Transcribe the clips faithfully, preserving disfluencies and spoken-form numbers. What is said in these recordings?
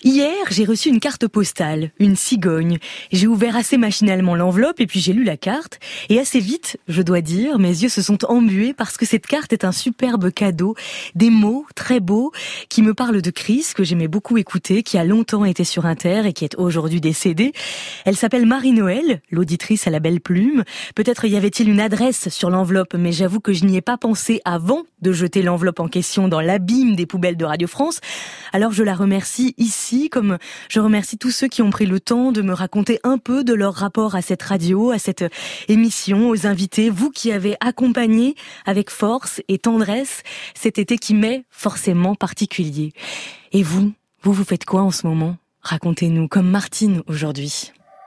Hier, j'ai reçu une carte postale, une cigogne. J'ai ouvert assez machinalement l'enveloppe et puis j'ai lu la carte. Et assez vite, je dois dire, mes yeux se sont embués parce que cette carte est un superbe cadeau. Des mots très beaux qui me parlent de Chris, que j'aimais beaucoup écouter, qui a longtemps été sur Inter et qui est aujourd'hui décédée. Elle s'appelle Marie-Noël, l'auditrice à la belle plume. Peut-être y avait-il une adresse sur l'enveloppe, mais j'avoue que je n'y ai pas pensé avant de jeter l'enveloppe en question dans l'abîme des poubelles de Radio France. Alors je la remercie ici, comme je remercie tous ceux qui ont pris le temps de me raconter un peu de leur rapport à cette radio, à cette émission, aux invités, vous qui avez accompagné avec force et tendresse cet été qui m'est forcément particulier. Et vous, vous vous faites quoi en ce moment ? Racontez-nous, comme Martine aujourd'hui.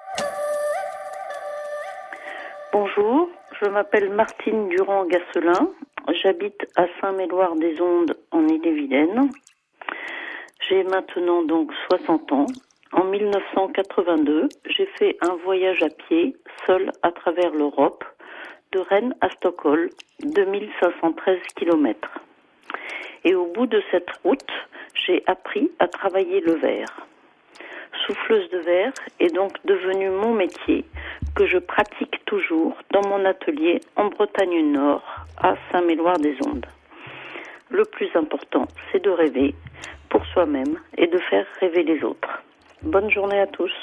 Bonjour, je m'appelle Martine Durand-Gasselin, j'habite à Saint-Méloire-des-Ondes en Ille-et-Vilaine. J'ai maintenant donc soixante ans. En dix-neuf cent quatre-vingt-deux, j'ai fait un voyage à pied, seul à travers l'Europe, de Rennes à Stockholm, deux mille cinq cent treize kilomètres. Et au bout de cette route, j'ai appris à travailler le verre. Souffleuse de verre est donc devenu mon métier, que je pratique toujours dans mon atelier en Bretagne Nord, à Saint-Méloire-des-Ondes. Le plus important, c'est de rêver pour soi-même et de faire rêver les autres. Bonne journée à tous.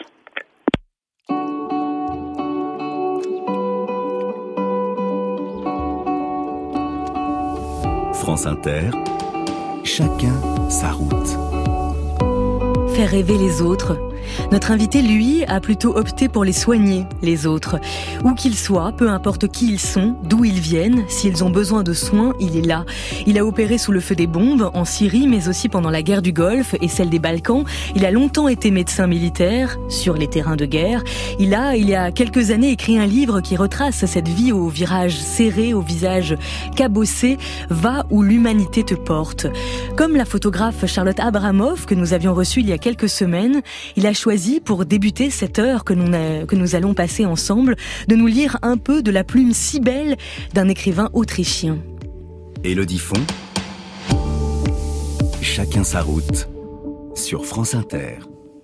France Inter, chacun sa route. Faire rêver les autres. Notre invité, lui, a plutôt opté pour les soigner, les autres. Où qu'ils soient, peu importe qui ils sont, d'où ils viennent, s'ils ont besoin de soins, il est là. Il a opéré sous le feu des bombes, en Syrie, mais aussi pendant la guerre du Golfe et celle des Balkans. Il a longtemps été médecin militaire, sur les terrains de guerre. Il a, il y a quelques années, écrit un livre qui retrace cette vie au virage serré, au visage cabossé, « Va où l'humanité te porte ». Comme la photographe Charlotte Abramoff, que nous avions reçue il y a quelques semaines, il a choisi, pour débuter cette heure que nous, a, que nous allons passer ensemble, de nous lire un peu de la plume si belle d'un écrivain autrichien. Élodie Font, chacun sa route, sur France Inter.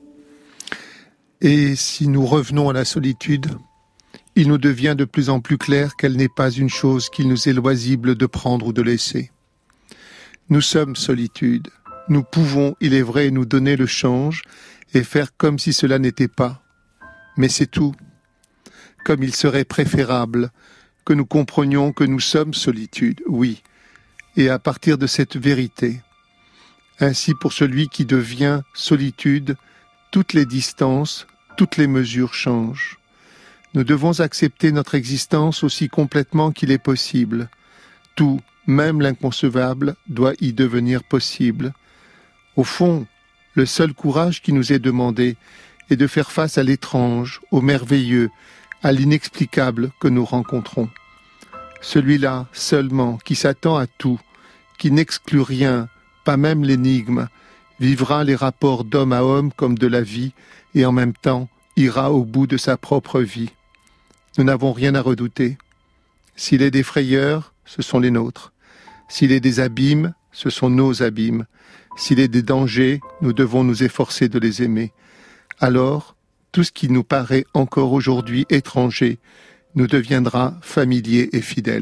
Et si nous revenons à la solitude, il nous devient de plus en plus clair qu'elle n'est pas une chose qu'il nous est loisible de prendre ou de laisser. Nous sommes solitude. Nous pouvons, il est vrai, nous donner le change et faire comme si cela n'était pas. Mais c'est tout. Comme il serait préférable que nous comprenions que nous sommes solitude, oui, et à partir de cette vérité. Ainsi pour celui qui devient solitude, toutes les distances, toutes les mesures changent. Nous devons accepter notre existence aussi complètement qu'il est possible. Tout, même l'inconcevable, doit y devenir possible. Au fond, le seul courage qui nous est demandé est de faire face à l'étrange, au merveilleux, à l'inexplicable que nous rencontrons. Celui-là seulement qui s'attend à tout, qui n'exclut rien, pas même l'énigme, vivra les rapports d'homme à homme comme de la vie et en même temps ira au bout de sa propre vie. Nous n'avons rien à redouter. S'il est des frayeurs, ce sont les nôtres. S'il est des abîmes, ce sont nos abîmes. S'il est des dangers, nous devons nous efforcer de les aimer. Alors, tout ce qui nous paraît encore aujourd'hui étranger nous deviendra familier et fidèle.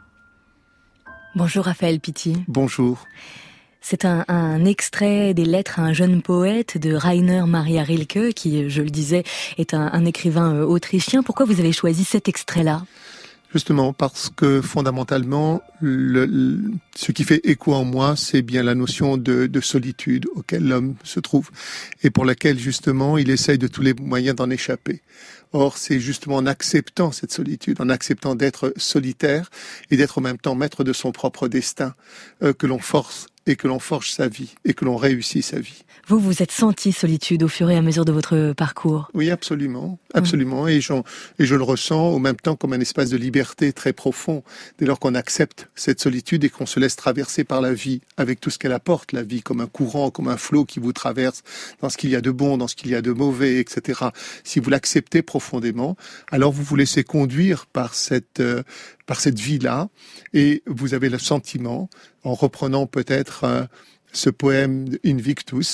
Bonjour Raphaël Pitti. Bonjour. C'est un, un extrait des lettres à un jeune poète de Rainer Maria Rilke, qui, je le disais, est un, un écrivain autrichien. Pourquoi vous avez choisi cet extrait-là ? Justement parce que fondamentalement, le, le, ce qui fait écho en moi, c'est bien la notion de, de solitude auquel l'homme se trouve et pour laquelle justement il essaye de tous les moyens d'en échapper. Or, c'est justement en acceptant cette solitude, en acceptant d'être solitaire et d'être en même temps maître de son propre destin, euh, que l'on force et que l'on forge sa vie et que l'on réussit sa vie. Vous, vous êtes senti solitude au fur et à mesure de votre parcours ? Oui, absolument, absolument. Mmh. Et, j'en, et je le ressens au même temps comme un espace de liberté très profond, dès lors qu'on accepte cette solitude et qu'on se laisse traverser par la vie, avec tout ce qu'elle apporte, la vie comme un courant, comme un flot qui vous traverse dans ce qu'il y a de bon, dans ce qu'il y a de mauvais, et cetera. Si vous l'acceptez profondément, alors vous vous laissez conduire par cette... Euh, par cette vie-là, et vous avez le sentiment, en reprenant peut-être euh, ce poème Invictus,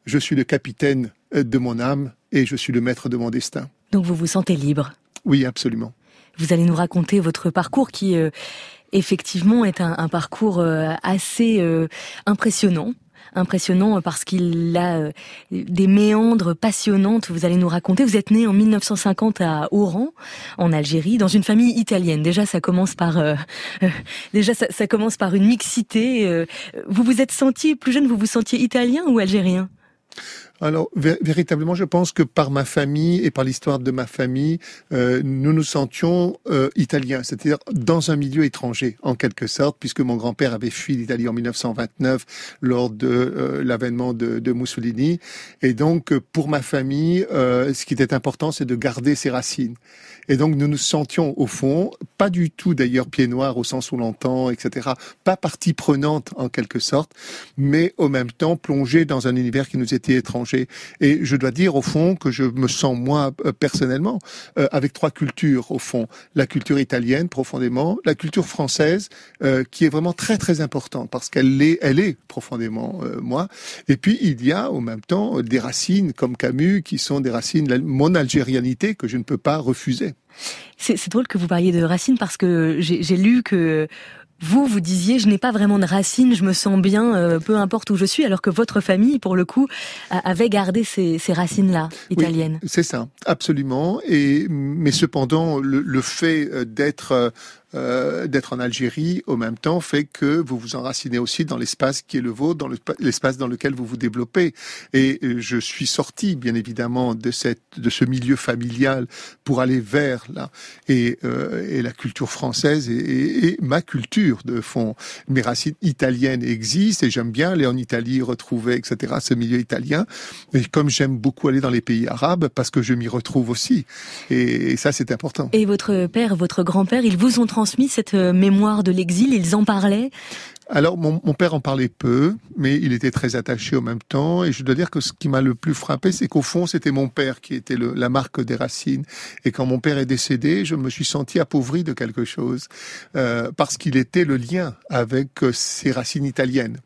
je suis le capitaine de mon âme et je suis le maître de mon destin. Donc vous vous sentez libre? Oui, absolument. Vous allez nous raconter votre parcours qui, euh, effectivement, est un, un parcours euh, assez euh, impressionnant. Impressionnant parce qu'il a euh, des méandres passionnantes. Vous allez nous raconter. Vous êtes né en mille neuf cent cinquante à Oran, en Algérie, dans une famille italienne. Déjà, ça commence par euh, euh, déjà ça, ça commence par une mixité. Euh, vous vous êtes senti plus jeune, vous vous sentiez italien ou algérien? Alors, vé- véritablement, je pense que par ma famille et par l'histoire de ma famille, euh, nous nous sentions euh, italiens, c'est-à-dire dans un milieu étranger, en quelque sorte, puisque mon grand-père avait fui l'Italie en mille neuf cent vingt-neuf lors de euh, l'avènement de, de Mussolini. Et donc, pour ma famille, euh, ce qui était important, c'est de garder ses racines. Et donc, nous nous sentions, au fond, pas du tout d'ailleurs pieds noirs au sens où l'on entend, et cetera, pas partie prenante en quelque sorte, mais au même temps plongés dans un univers qui nous était étranger. Et je dois dire, au fond, que je me sens, moi, euh, personnellement, euh, avec trois cultures, au fond. La culture italienne, profondément, la culture française, euh, qui est vraiment très, très importante, parce qu'elle est, elle est profondément euh, moi. Et puis, il y a, au même temps, des racines, comme Camus, qui sont des racines, la, mon algérianité, que je ne peux pas refuser. C'est, c'est drôle que vous parliez de racines parce que j'ai, j'ai lu que vous, vous disiez, je n'ai pas vraiment de racines, je me sens bien, euh, peu importe où je suis, alors que votre famille, pour le coup, avait gardé ces, ces racines-là, italiennes. Oui, c'est ça, absolument. Et, mais cependant, le, le fait d'être... Euh, d'être en Algérie, au même temps, fait que vous vous enracinez aussi dans l'espace qui est le vôtre, dans le, l'espace dans lequel vous vous développez. Et je suis sorti, bien évidemment, de cette, de ce milieu familial pour aller vers là. Et, euh, et la culture française et, et, et ma culture, de fond. Mes racines italiennes existent et j'aime bien aller en Italie, retrouver, et cetera, ce milieu italien. Et comme j'aime beaucoup aller dans les pays arabes, parce que je m'y retrouve aussi. Et, et ça, c'est important. Et votre père, votre grand-père, ils vous ont transmis cette mémoire de l'exil, ils en parlaient? Alors, mon, mon père en parlait peu, mais il était très attaché au même temps. Et je dois dire que ce qui m'a le plus frappé, c'est qu'au fond, c'était mon père qui était le, la marque des racines. Et quand mon père est décédé, je me suis senti appauvri de quelque chose, euh, parce qu'il était le lien avec ses racines italiennes.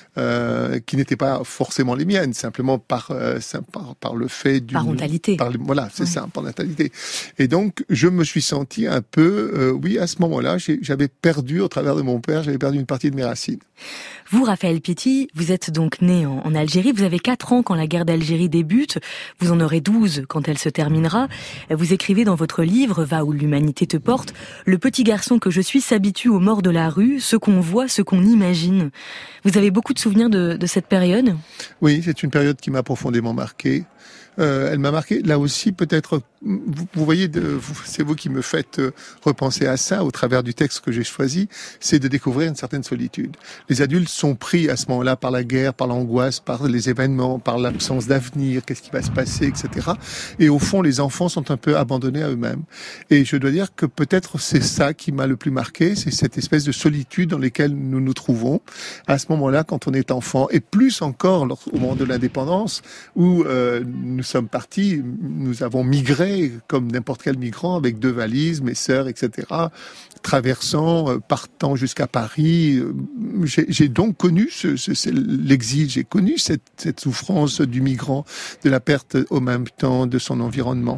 Euh, qui n'étaient pas forcément les miennes, simplement par euh, par, par le fait du parentalité. Par, voilà, c'est oui. ça, parentalité. Et donc, je me suis senti un peu, euh, oui, à ce moment-là, j'ai, j'avais perdu, au travers de mon père, j'avais perdu une partie de mes racines. Vous, Raphaël Piety, vous êtes donc né en, en Algérie. Vous avez quatre ans quand la guerre d'Algérie débute. Vous en aurez douze quand elle se terminera. Vous écrivez dans votre livre, Va où l'humanité te porte, le petit garçon que je suis s'habitue aux morts de la rue, ce qu'on voit, ce qu'on imagine. Vous avez beaucoup de souvenirs de, de cette période? Oui, c'est une période qui m'a profondément marqué. Euh, elle m'a marqué, là aussi, peut-être, vous, vous voyez, de, vous, c'est vous qui me faites euh, repenser à ça au travers du texte que j'ai choisi, c'est de découvrir une certaine solitude. Les adultes sont pris à ce moment-là par la guerre, par l'angoisse, par les événements, par l'absence d'avenir, qu'est-ce qui va se passer, et cetera. Et au fond, les enfants sont un peu abandonnés à eux-mêmes. Et je dois dire que peut-être c'est ça qui m'a le plus marqué, c'est cette espèce de solitude dans laquelle nous nous trouvons à ce moment-là quand on est enfant, et plus encore au moment de l'indépendance, où euh, nous sommes partis, nous avons migré comme n'importe quel migrant avec deux valises, mes sœurs, et cetera, traversant, euh, partant jusqu'à Paris. J'ai, j'ai donc connu ce, ce, ce, l'exil, j'ai connu cette, cette souffrance du migrant, de la perte au même temps de son environnement.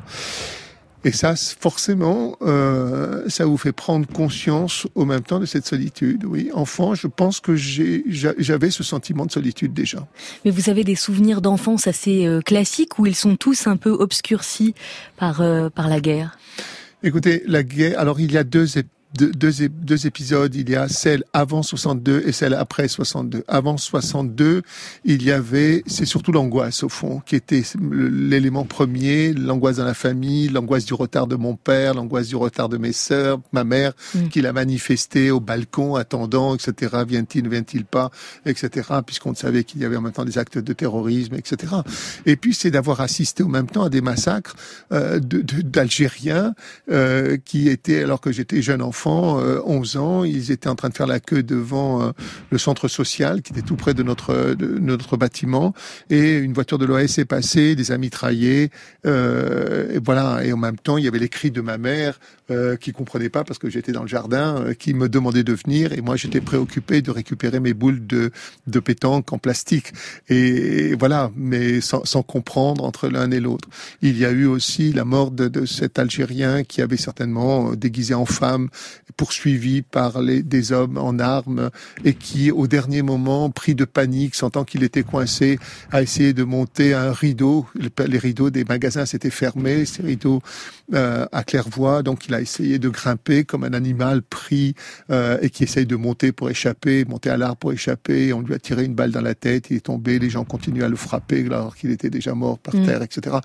Et ça, forcément, euh, ça vous fait prendre conscience au même temps de cette solitude. Oui, enfant, je pense que j'ai, j'avais ce sentiment de solitude déjà. Mais vous avez des souvenirs d'enfance assez euh, classiques où ils sont tous un peu obscurcis par euh, par la guerre? Écoutez, la guerre. Alors, il y a deux époques. Deux, deux, deux épisodes, il y a celle avant soixante-deux et celle après soixante-deux. Avant soixante-deux, il y avait, c'est surtout l'angoisse au fond, qui était l'élément premier, l'angoisse dans la famille, l'angoisse du retard de mon père, l'angoisse du retard de mes sœurs, ma mère, mmh. qui l'a manifesté au balcon, attendant, et cetera. Vient-il, ne vient-il pas, et cetera. Puisqu'on savait qu'il y avait en même temps des actes de terrorisme, et cetera. Et puis c'est d'avoir assisté au même temps à des massacres euh, de, de, d'Algériens euh, qui étaient, alors que j'étais jeune enfant, enfants, euh, onze ans, ils étaient en train de faire la queue devant euh, le centre social qui était tout près de notre de notre bâtiment, et une voiture de l'O S est passée, les a mitraillés, euh, et voilà. Et en même temps, il y avait les cris de ma mère euh, qui comprenait pas parce que j'étais dans le jardin, euh, qui me demandait de venir, et moi j'étais préoccupé de récupérer mes boules de de pétanque en plastique, et, et voilà, mais sans, sans comprendre entre l'un et l'autre. Il y a eu aussi la mort de, de cet Algérien qui avait certainement déguisé en femme, poursuivi par les, des hommes en armes, et qui, au dernier moment, pris de panique, sentant qu'il était coincé, a essayé de monter un rideau. Les rideaux des magasins s'étaient fermés, ces rideaux euh, à claire-voie, donc il a essayé de grimper comme un animal pris euh, et qui essaye de monter pour échapper, monter à l'arbre pour échapper. On lui a tiré une balle dans la tête, il est tombé, les gens continuent à le frapper alors qu'il était déjà mort par terre, mmh. et cetera.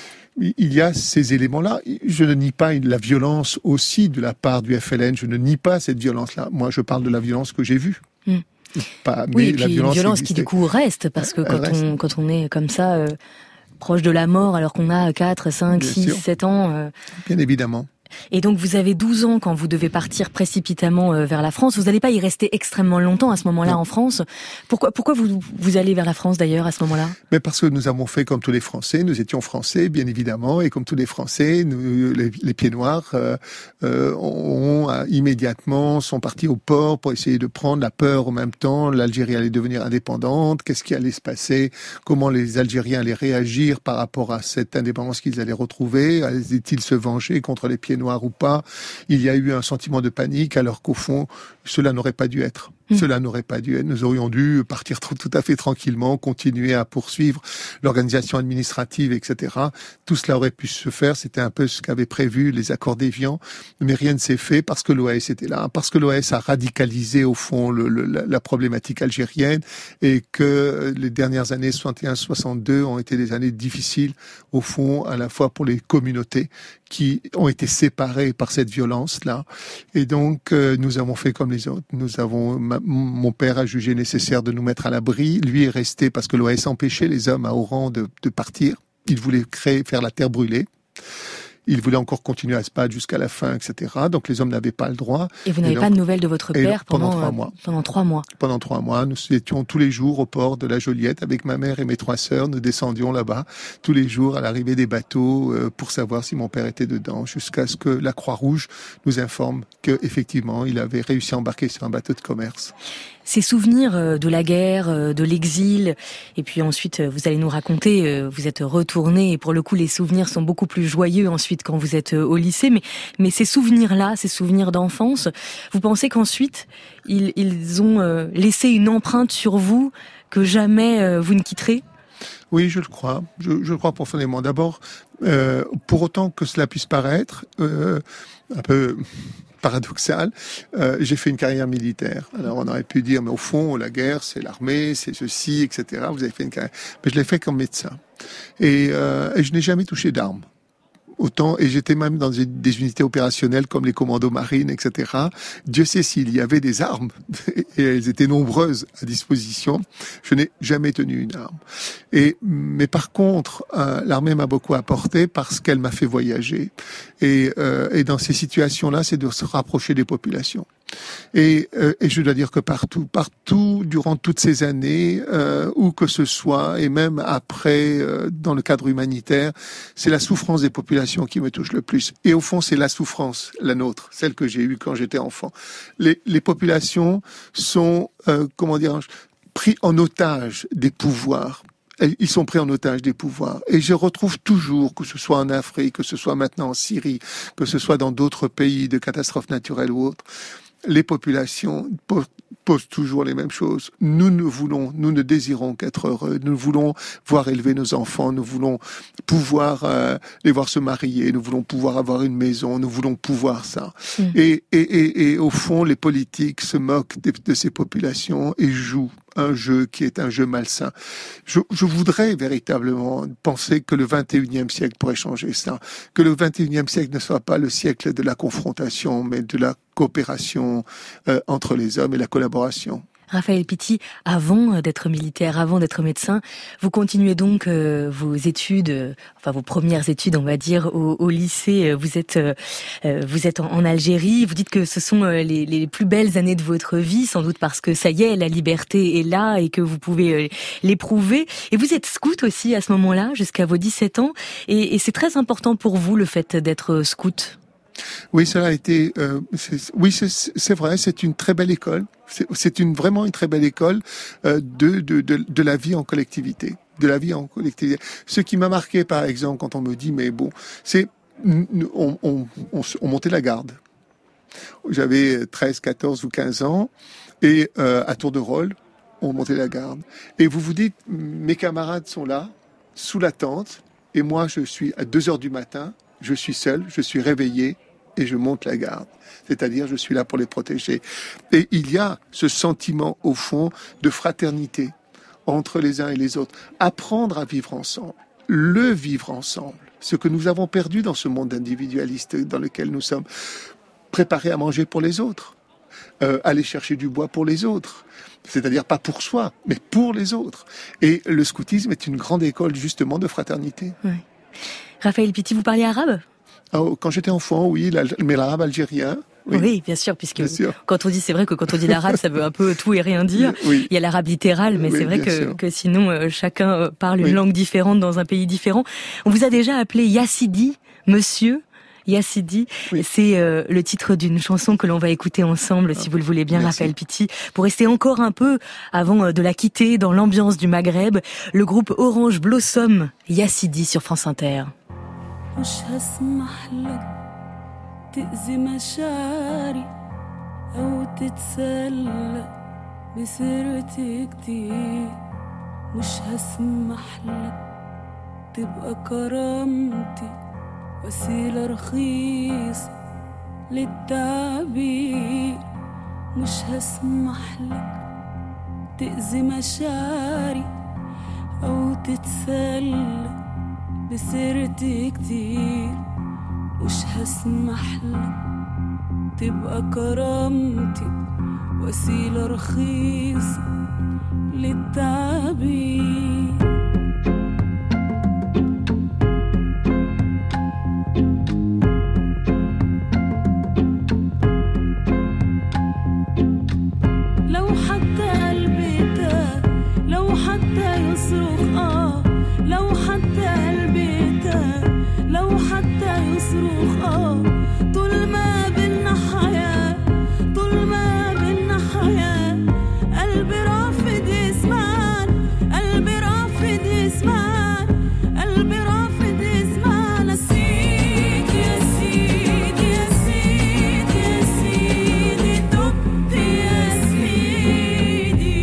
Il y a ces éléments-là. Je ne nie pas la violence aussi de la part du F L N. Je ne nie pas cette violence-là. Moi, je parle de la violence que j'ai vue. Mmh. Pas, mais oui, et puis la violence une violence existait. qui du coup reste, parce que quand reste. on, quand on est comme ça, euh, proche de la mort, alors qu'on a quatre, cinq, six, sept ans... Euh... Bien évidemment. Et donc vous avez douze ans quand vous devez partir précipitamment euh, vers la France. Vous n'allez pas y rester extrêmement longtemps à ce moment-là non. en France. Pourquoi, pourquoi vous, vous allez vers la France d'ailleurs à ce moment-là ? Mais parce que nous avons fait comme tous les Français. Nous étions Français, bien évidemment, et comme tous les Français, nous, les, les pieds noirs euh, euh, ont, ont immédiatement sont partis au port pour essayer de prendre la peur en même temps. L'Algérie allait devenir indépendante. Qu'est-ce qui allait se passer ? Comment les Algériens allaient réagir par rapport à cette indépendance qu'ils allaient retrouver ? Allaient-ils se venger contre les pieds noirs ou pas? Il y a eu un sentiment de panique, alors qu'au fond, cela n'aurait pas dû être. Mmh. Cela n'aurait pas dû être. Nous aurions dû partir tout à fait tranquillement, continuer à poursuivre l'organisation administrative, et cetera. Tout cela aurait pu se faire. C'était un peu ce qu'avaient prévu les accords d'Évian, mais rien ne s'est fait parce que l'O A S était là, parce que l'O A S a radicalisé au fond le, le, la problématique algérienne, et que les dernières années soixante et un soixante-deux ont été des années difficiles au fond, à la fois pour les communautés qui ont été séparées par cette violence-là. Et donc, euh, nous avons fait comme les autres. Nous avons, ma, mon père a jugé nécessaire de nous mettre à l'abri. Lui est resté parce que l'O A S empêchait les hommes à Oran de, de partir. Il voulait créer, faire la terre brûlée. Il voulait encore continuer à se battre jusqu'à la fin, et cetera. Donc les hommes n'avaient pas le droit. Et vous n'avez donc, pas de nouvelles de votre père pendant, pendant trois mois. Pendant trois mois. Pendant trois mois, nous étions tous les jours au port de la Joliette avec ma mère et mes trois sœurs. Nous descendions là-bas tous les jours à l'arrivée des bateaux euh, pour savoir si mon père était dedans, jusqu'à ce que la Croix-Rouge nous informe que effectivement, il avait réussi à embarquer sur un bateau de commerce. Ces souvenirs de la guerre, de l'exil, et puis ensuite vous allez nous raconter, vous êtes retourné, et pour le coup les souvenirs sont beaucoup plus joyeux ensuite quand vous êtes au lycée, mais, mais ces souvenirs-là, ces souvenirs d'enfance, vous pensez qu'ensuite ils, ils ont laissé une empreinte sur vous que jamais vous ne quitterez ? Oui, je le crois. Je, je le crois profondément. D'abord, euh, pour autant que cela puisse paraître euh, un peu paradoxal, euh, j'ai fait une carrière militaire. Alors on aurait pu dire, mais au fond, la guerre, c'est l'armée, c'est ceci, et cetera. Vous avez fait une carrière. Mais je l'ai fait comme médecin. Et, euh, et je n'ai jamais touché d'armes. Autant, et j'étais même dans des unités opérationnelles comme les commandos marines, et cetera. Dieu sait s'il y avait des armes, et elles étaient nombreuses à disposition. Je n'ai jamais tenu une arme. Et, mais par contre, euh, l'armée m'a beaucoup apporté parce qu'elle m'a fait voyager. Et, euh, et dans ces situations-là, c'est de se rapprocher des populations. Et, euh, et je dois dire que partout, partout, durant toutes ces années, euh, où que ce soit, et même après, euh, dans le cadre humanitaire, c'est la souffrance des populations qui me touche le plus. Et au fond, c'est la souffrance, la nôtre, celle que j'ai eue quand j'étais enfant. Les, les populations sont, euh, comment dirais-je, pris en otage des pouvoirs. Ils sont pris en otage des pouvoirs. Et je retrouve toujours, que ce soit en Afrique, que ce soit maintenant en Syrie, que ce soit dans d'autres pays de catastrophes naturelles ou autres, les populations posent toujours les mêmes choses. Nous ne voulons, nous ne désirons qu'être heureux. Nous voulons voir élever nos enfants. Nous voulons pouvoir euh, les voir se marier. Nous voulons pouvoir avoir une maison. Nous voulons pouvoir ça. Mmh. Et, et, et, et au fond, les politiques se moquent de, de ces populations et jouent un jeu qui est un jeu malsain. Je, je voudrais véritablement penser que le vingt et unième siècle pourrait changer ça. Que le vingt et unième siècle ne soit pas le siècle de la confrontation, mais de la coopération euh, entre les hommes et la collaboration. Raphaël Pitti, avant d'être militaire, avant d'être médecin, vous continuez donc euh, vos études, euh, enfin vos premières études, on va dire, au, au lycée. Vous êtes, euh, vous êtes en, en Algérie. Vous dites que ce sont euh, les, les plus belles années de votre vie, sans doute parce que ça y est, la liberté est là et que vous pouvez euh, l'éprouver. Et vous êtes scout aussi à ce moment-là, jusqu'à vos dix-sept ans. Et, et c'est très important pour vous le fait d'être scout. Oui, cela a été. Euh, c'est, oui, c'est, c'est vrai. C'est une très belle école. C'est, c'est une vraiment une très belle école euh, de, de de de la vie en collectivité, de la vie en collectivité. Ce qui m'a marqué, par exemple, quand on me dit, mais bon, c'est on on on, on montait la garde. J'avais treize, quatorze ou quinze ans et euh, à tour de rôle, on montait la garde. Et vous vous dites, mes camarades sont là, sous la tente, et moi, je suis à deux heures du matin. Je suis seul, je suis réveillé et je monte la garde. C'est-à-dire, je suis là pour les protéger. Et il y a ce sentiment, au fond, de fraternité entre les uns et les autres. Apprendre à vivre ensemble, le vivre ensemble, ce que nous avons perdu dans ce monde individualiste dans lequel nous sommes. Préparer à manger pour les autres, euh, aller chercher du bois pour les autres. C'est-à-dire pas pour soi, mais pour les autres. Et le scoutisme est une grande école, justement, de fraternité. Oui. Raphaël Pitti, vous parliez arabe ? Oh, quand j'étais enfant, oui, mais l'arabe algérien. Oui. oui, bien sûr, puisque bien sûr. Quand on dit, c'est vrai que quand on dit l'arabe, ça veut un peu tout et rien dire. Oui. Il y a l'arabe littéral, mais oui, c'est vrai que, que sinon, euh, chacun parle une oui. langue différente dans un pays différent. On vous a déjà appelé Yassidi, monsieur Yassidi, oui. c'est euh, le titre d'une chanson que l'on va écouter ensemble, ah, si vous le voulez bien, merci. Raphaël Pitti, pour rester encore un peu, avant euh, de la quitter, dans l'ambiance du Maghreb, le groupe Orange Blossom, Yassidi sur France Inter. مش هسمح لك تأذي مشاعري أو تتسلى بسيرتي كتير مش هسمح لك تبقى كرامتي وسيلة رخيصة للتعبير مش هسمح لك تأذي مشاعري أو تتسلى بسيرتي كتير مش هسمح لك تبقى كرامتي وسيلة رخيصة للتعبير لو حتى قلبي تاه لو حتى يصرخ آه لو حتى قلبي تاه لو حتى يصرخ آه طول ما بينا حياة طول ما بينا حياة قلبي رافض يسمعن قلبي رافض يسمعن قلبي رافض يسمعن سيد يا سيد يا سيد يا سيدي تبت يا سيدي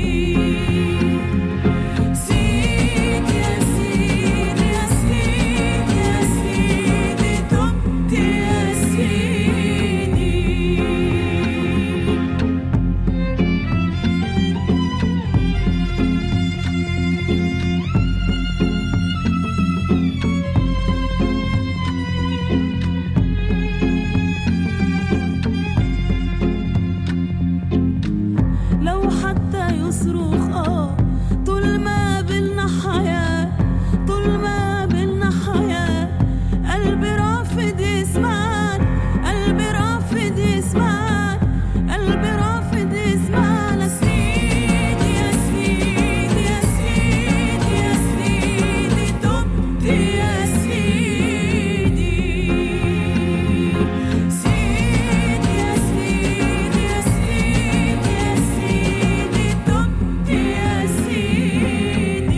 سيد يا سيد يا سيد يا سيدي تبت يا سيدي لو حتى يصرخ آه طول ما بينا حياة طول ما بينا حياة قلبي رافض يسمعن قلبي رافض يسمعن قلبي رافض يسمعن سيد يا سيد يا سيد يا سيدي تبت يا سيدي سيد يا سيد يا سيد يا سيدي تبت يا سيدي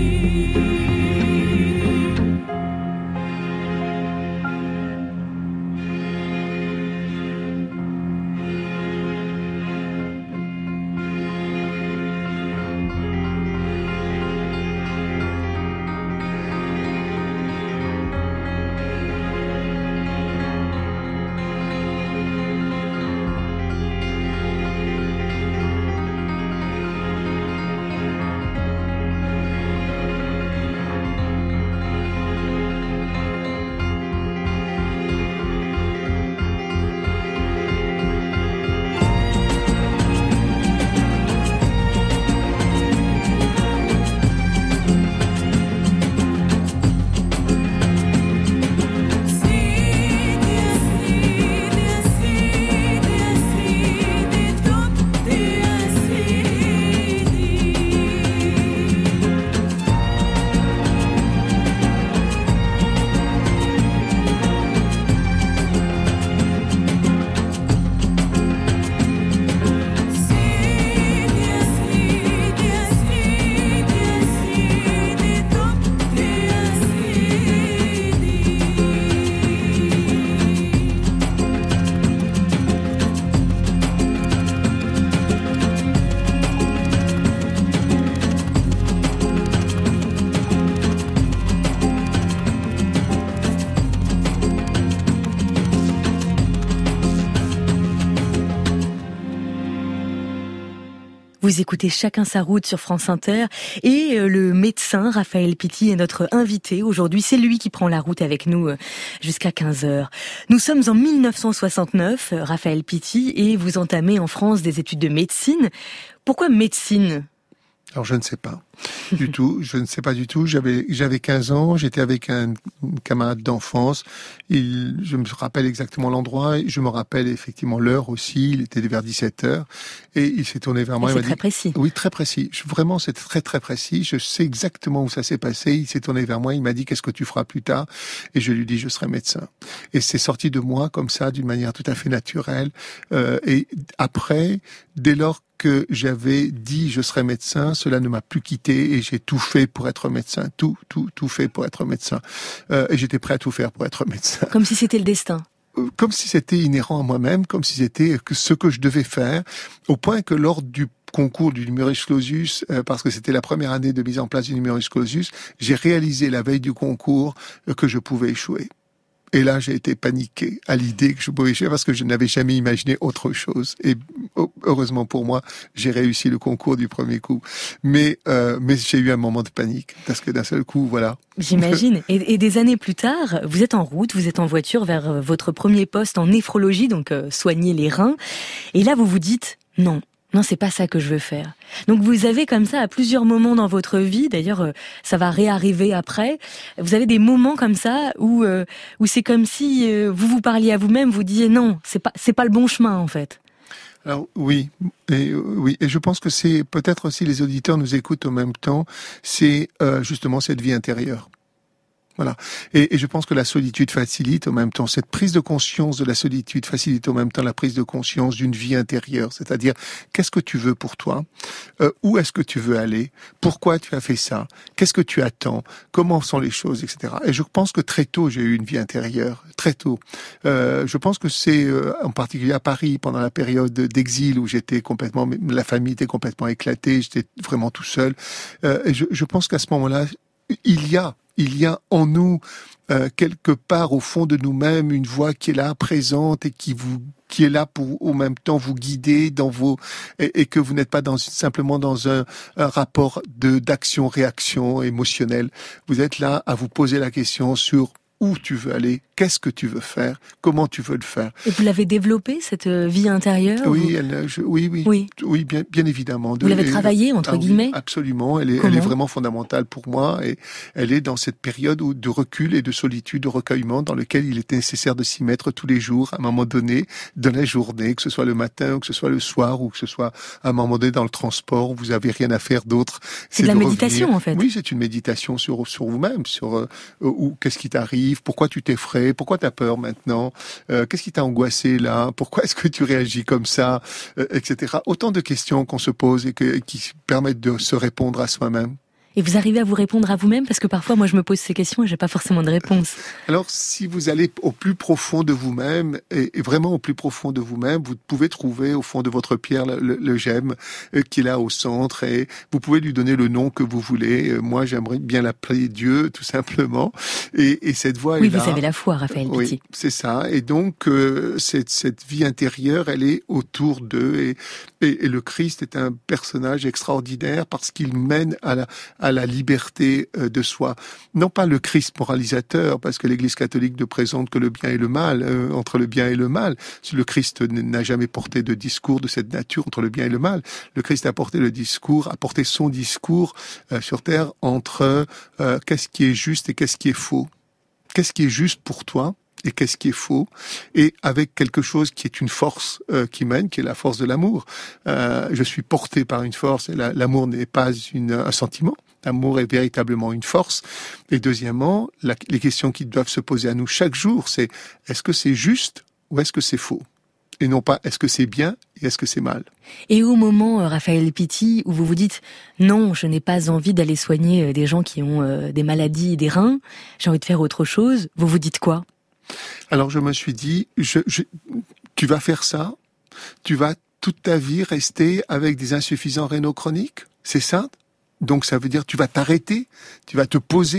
Vous écoutez Chacun sa route sur France Inter et le médecin Raphaël Pitti est notre invité aujourd'hui. C'est lui qui prend la route avec nous jusqu'à quinze heures. Nous sommes en mille neuf cent soixante-neuf, Raphaël Pitti, et vous entamez en France des études de médecine. Pourquoi médecine ? Alors je ne sais pas du tout, je ne sais pas du tout. J'avais j'avais quinze ans, j'étais avec un camarade d'enfance. Il, je me rappelle exactement l'endroit, je me rappelle effectivement l'heure aussi. Il était vers dix-sept heures et il s'est tourné vers moi. Et il c'est m'a très dit, précis. Oui, très précis. Je, vraiment, c'est très très précis. Je sais exactement où ça s'est passé. Il s'est tourné vers moi. Il m'a dit qu'est-ce que tu feras plus tard ? Et je lui dis je serai médecin. Et c'est sorti de moi comme ça, d'une manière tout à fait naturelle. Euh, et après, dès lors que j'avais dit je serais médecin, cela ne m'a plus quitté et j'ai tout fait pour être médecin, tout, tout, tout fait pour être médecin. Euh, et j'étais prêt à tout faire pour être médecin. Comme si c'était le destin. Comme si c'était inhérent à moi-même, comme si c'était ce que je devais faire, au point que lors du concours du numerus clausus, euh, parce que c'était la première année de mise en place du numerus clausus, j'ai réalisé la veille du concours euh, que je pouvais échouer. Et là, j'ai été paniqué à l'idée que je pouvais échouer parce que je n'avais jamais imaginé autre chose. Et heureusement pour moi, j'ai réussi le concours du premier coup. Mais euh, mais j'ai eu un moment de panique parce que d'un seul coup, voilà. J'imagine. Et, et des années plus tard, vous êtes en route, vous êtes en voiture vers votre premier poste en néphrologie, donc euh, soigner les reins. Et là, vous vous dites non. Non, c'est pas ça que je veux faire. Donc vous avez comme ça à plusieurs moments dans votre vie, d'ailleurs ça va réarriver après, vous avez des moments comme ça où euh, où c'est comme si euh, vous vous parliez à vous-même, vous disiez non, c'est pas c'est pas le bon chemin en fait. Alors oui, et oui, et je pense que c'est peut-être aussi les auditeurs nous écoutent en même temps, c'est euh, justement cette vie intérieure. Voilà. Et, et je pense que la solitude facilite en même temps, cette prise de conscience de la solitude facilite en même temps la prise de conscience d'une vie intérieure. C'est-à-dire, qu'est-ce que tu veux pour toi ? euh, Où est-ce que tu veux aller ? Pourquoi tu as fait ça ? Qu'est-ce que tu attends ? Comment sont les choses, et cetera. Et je pense que très tôt, j'ai eu une vie intérieure. Très tôt. Euh, je pense que c'est, euh, en particulier à Paris, pendant la période d'exil où j'étais complètement, la famille était complètement éclatée, j'étais vraiment tout seul. Euh, et je, je pense qu'à ce moment-là, il y a Il y a en nous, euh, quelque part au fond de nous-mêmes, une voix qui est là, présente et qui vous, qui est là pour, au même temps, vous guider dans vos, et, et que vous n'êtes pas dans, simplement dans un, un rapport de, d'action-réaction émotionnelle. Vous êtes là à vous poser la question sur où tu veux aller, qu'est-ce que tu veux faire, comment tu veux le faire. Et vous l'avez développée, cette vie intérieure ? Oui, vous... elle, je, oui, oui, oui, oui, bien, bien évidemment. Vous l'avez travaillée, entre ah, guillemets ? Oui, absolument, elle est, elle est vraiment fondamentale pour moi et elle est dans cette période où, de recul et de solitude, de recueillement dans lequel il était nécessaire de s'y mettre tous les jours, à un moment donné de la journée, que ce soit le matin, ou que ce soit le soir, ou que ce soit à un moment donné dans le transport, où vous avez rien à faire d'autre. C'est, c'est de la méditation, revenir. en fait. Oui, c'est une méditation sur, sur vous-même, sur euh, où, qu'est-ce qui t'arrive, pourquoi tu t'effraie, pourquoi t'as peur maintenant, euh, qu'est-ce qui t'a angoissé là, pourquoi est-ce que tu réagis comme ça, euh, et cetera. Autant de questions qu'on se pose et que, qui permettent de se répondre à soi-même. Et vous arrivez à vous répondre à vous-même ? Parce que parfois, moi, je me pose ces questions et j'ai pas forcément de réponse. Alors, si vous allez au plus profond de vous-même, et, et vraiment au plus profond de vous-même, vous pouvez trouver au fond de votre pierre le, le, le j'aime euh, qui est là au centre, et vous pouvez lui donner le nom que vous voulez. Euh, moi, j'aimerais bien l'appeler Dieu, tout simplement. Et, et cette voix oui, est là. Oui, vous avez la foi, Raphaël Pitti. Oui, c'est ça. Et donc, euh, cette, cette vie intérieure, elle est autour d'eux. Et, et, et le Christ est un personnage extraordinaire parce qu'il mène à la à la liberté de soi. Non pas le Christ moralisateur, parce que l'Église catholique ne présente que le bien et le mal, euh, entre le bien et le mal. Le Christ n'a jamais porté de discours de cette nature entre le bien et le mal. Le Christ a porté le discours, a porté son discours euh, sur terre entre euh, qu'est-ce qui est juste et qu'est-ce qui est faux. Qu'est-ce qui est juste pour toi ? Et qu'est-ce qui est faux, et avec quelque chose qui est une force euh, qui mène, qui est la force de l'amour. Euh, je suis porté par une force, et la, l'amour n'est pas une, un sentiment, l'amour est véritablement une force. Et deuxièmement, la, les questions qui doivent se poser à nous chaque jour, c'est est-ce que c'est juste ou est-ce que c'est faux ? Et non pas est-ce que c'est bien et est-ce que c'est mal. Et au moment, Raphaël Pitti, où vous vous dites non, je n'ai pas envie d'aller soigner des gens qui ont euh, des maladies des reins, j'ai envie de faire autre chose, vous vous dites quoi ? Alors je me suis dit, je, je, tu vas faire ça, tu vas toute ta vie rester avec des insuffisants rénaux chroniques, c'est ça ? Donc ça veut dire tu vas t'arrêter, tu vas te poser là,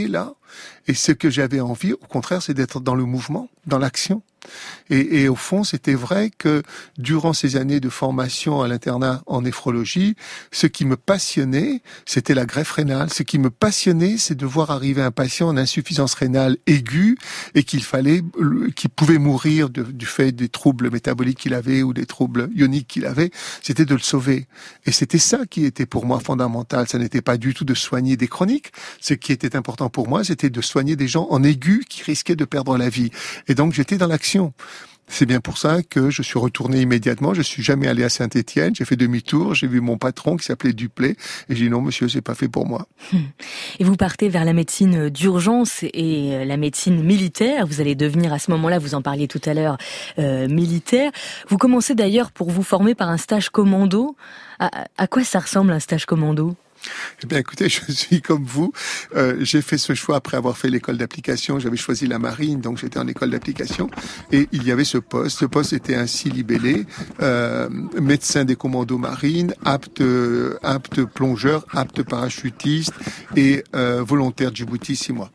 Et ce que j'avais envie, au contraire, c'est d'être dans le mouvement, dans l'action. Et, et au fond, c'était vrai que durant ces années de formation à l'internat en néphrologie, ce qui me passionnait, c'était la greffe rénale. Ce qui me passionnait, c'est de voir arriver un patient en insuffisance rénale aiguë et qu'il fallait, qu'il pouvait mourir de, du fait des troubles métaboliques qu'il avait ou des troubles ioniques qu'il avait. C'était de le sauver. Et c'était ça qui était pour moi fondamental. Ça n'était pas du tout de soigner des chroniques. Ce qui était important pour moi, c'était de soigner des gens en aigu qui risquaient de perdre la vie. Et donc, j'étais dans l'action. C'est bien pour ça que je suis retourné immédiatement. Je suis jamais allé à Saint-Étienne. J'ai fait demi-tour. J'ai vu mon patron qui s'appelait Duplay et j'ai dit non, monsieur, c'est pas fait pour moi. Et vous partez vers la médecine d'urgence et la médecine militaire. Vous allez devenir à ce moment-là, vous en parliez tout à l'heure, euh, militaire. Vous commencez d'ailleurs pour vous former par un stage commando. À, à quoi ça ressemble un stage commando ? Eh bien, écoutez, je suis comme vous. Euh, j'ai fait ce choix après avoir fait l'école d'application. J'avais choisi la marine, donc j'étais en école d'application. Et il y avait ce poste. Ce poste était ainsi libellé. Euh, médecin des commandos marines, apte, apte plongeur, apte parachutiste et euh, volontaire Djibouti, six mois.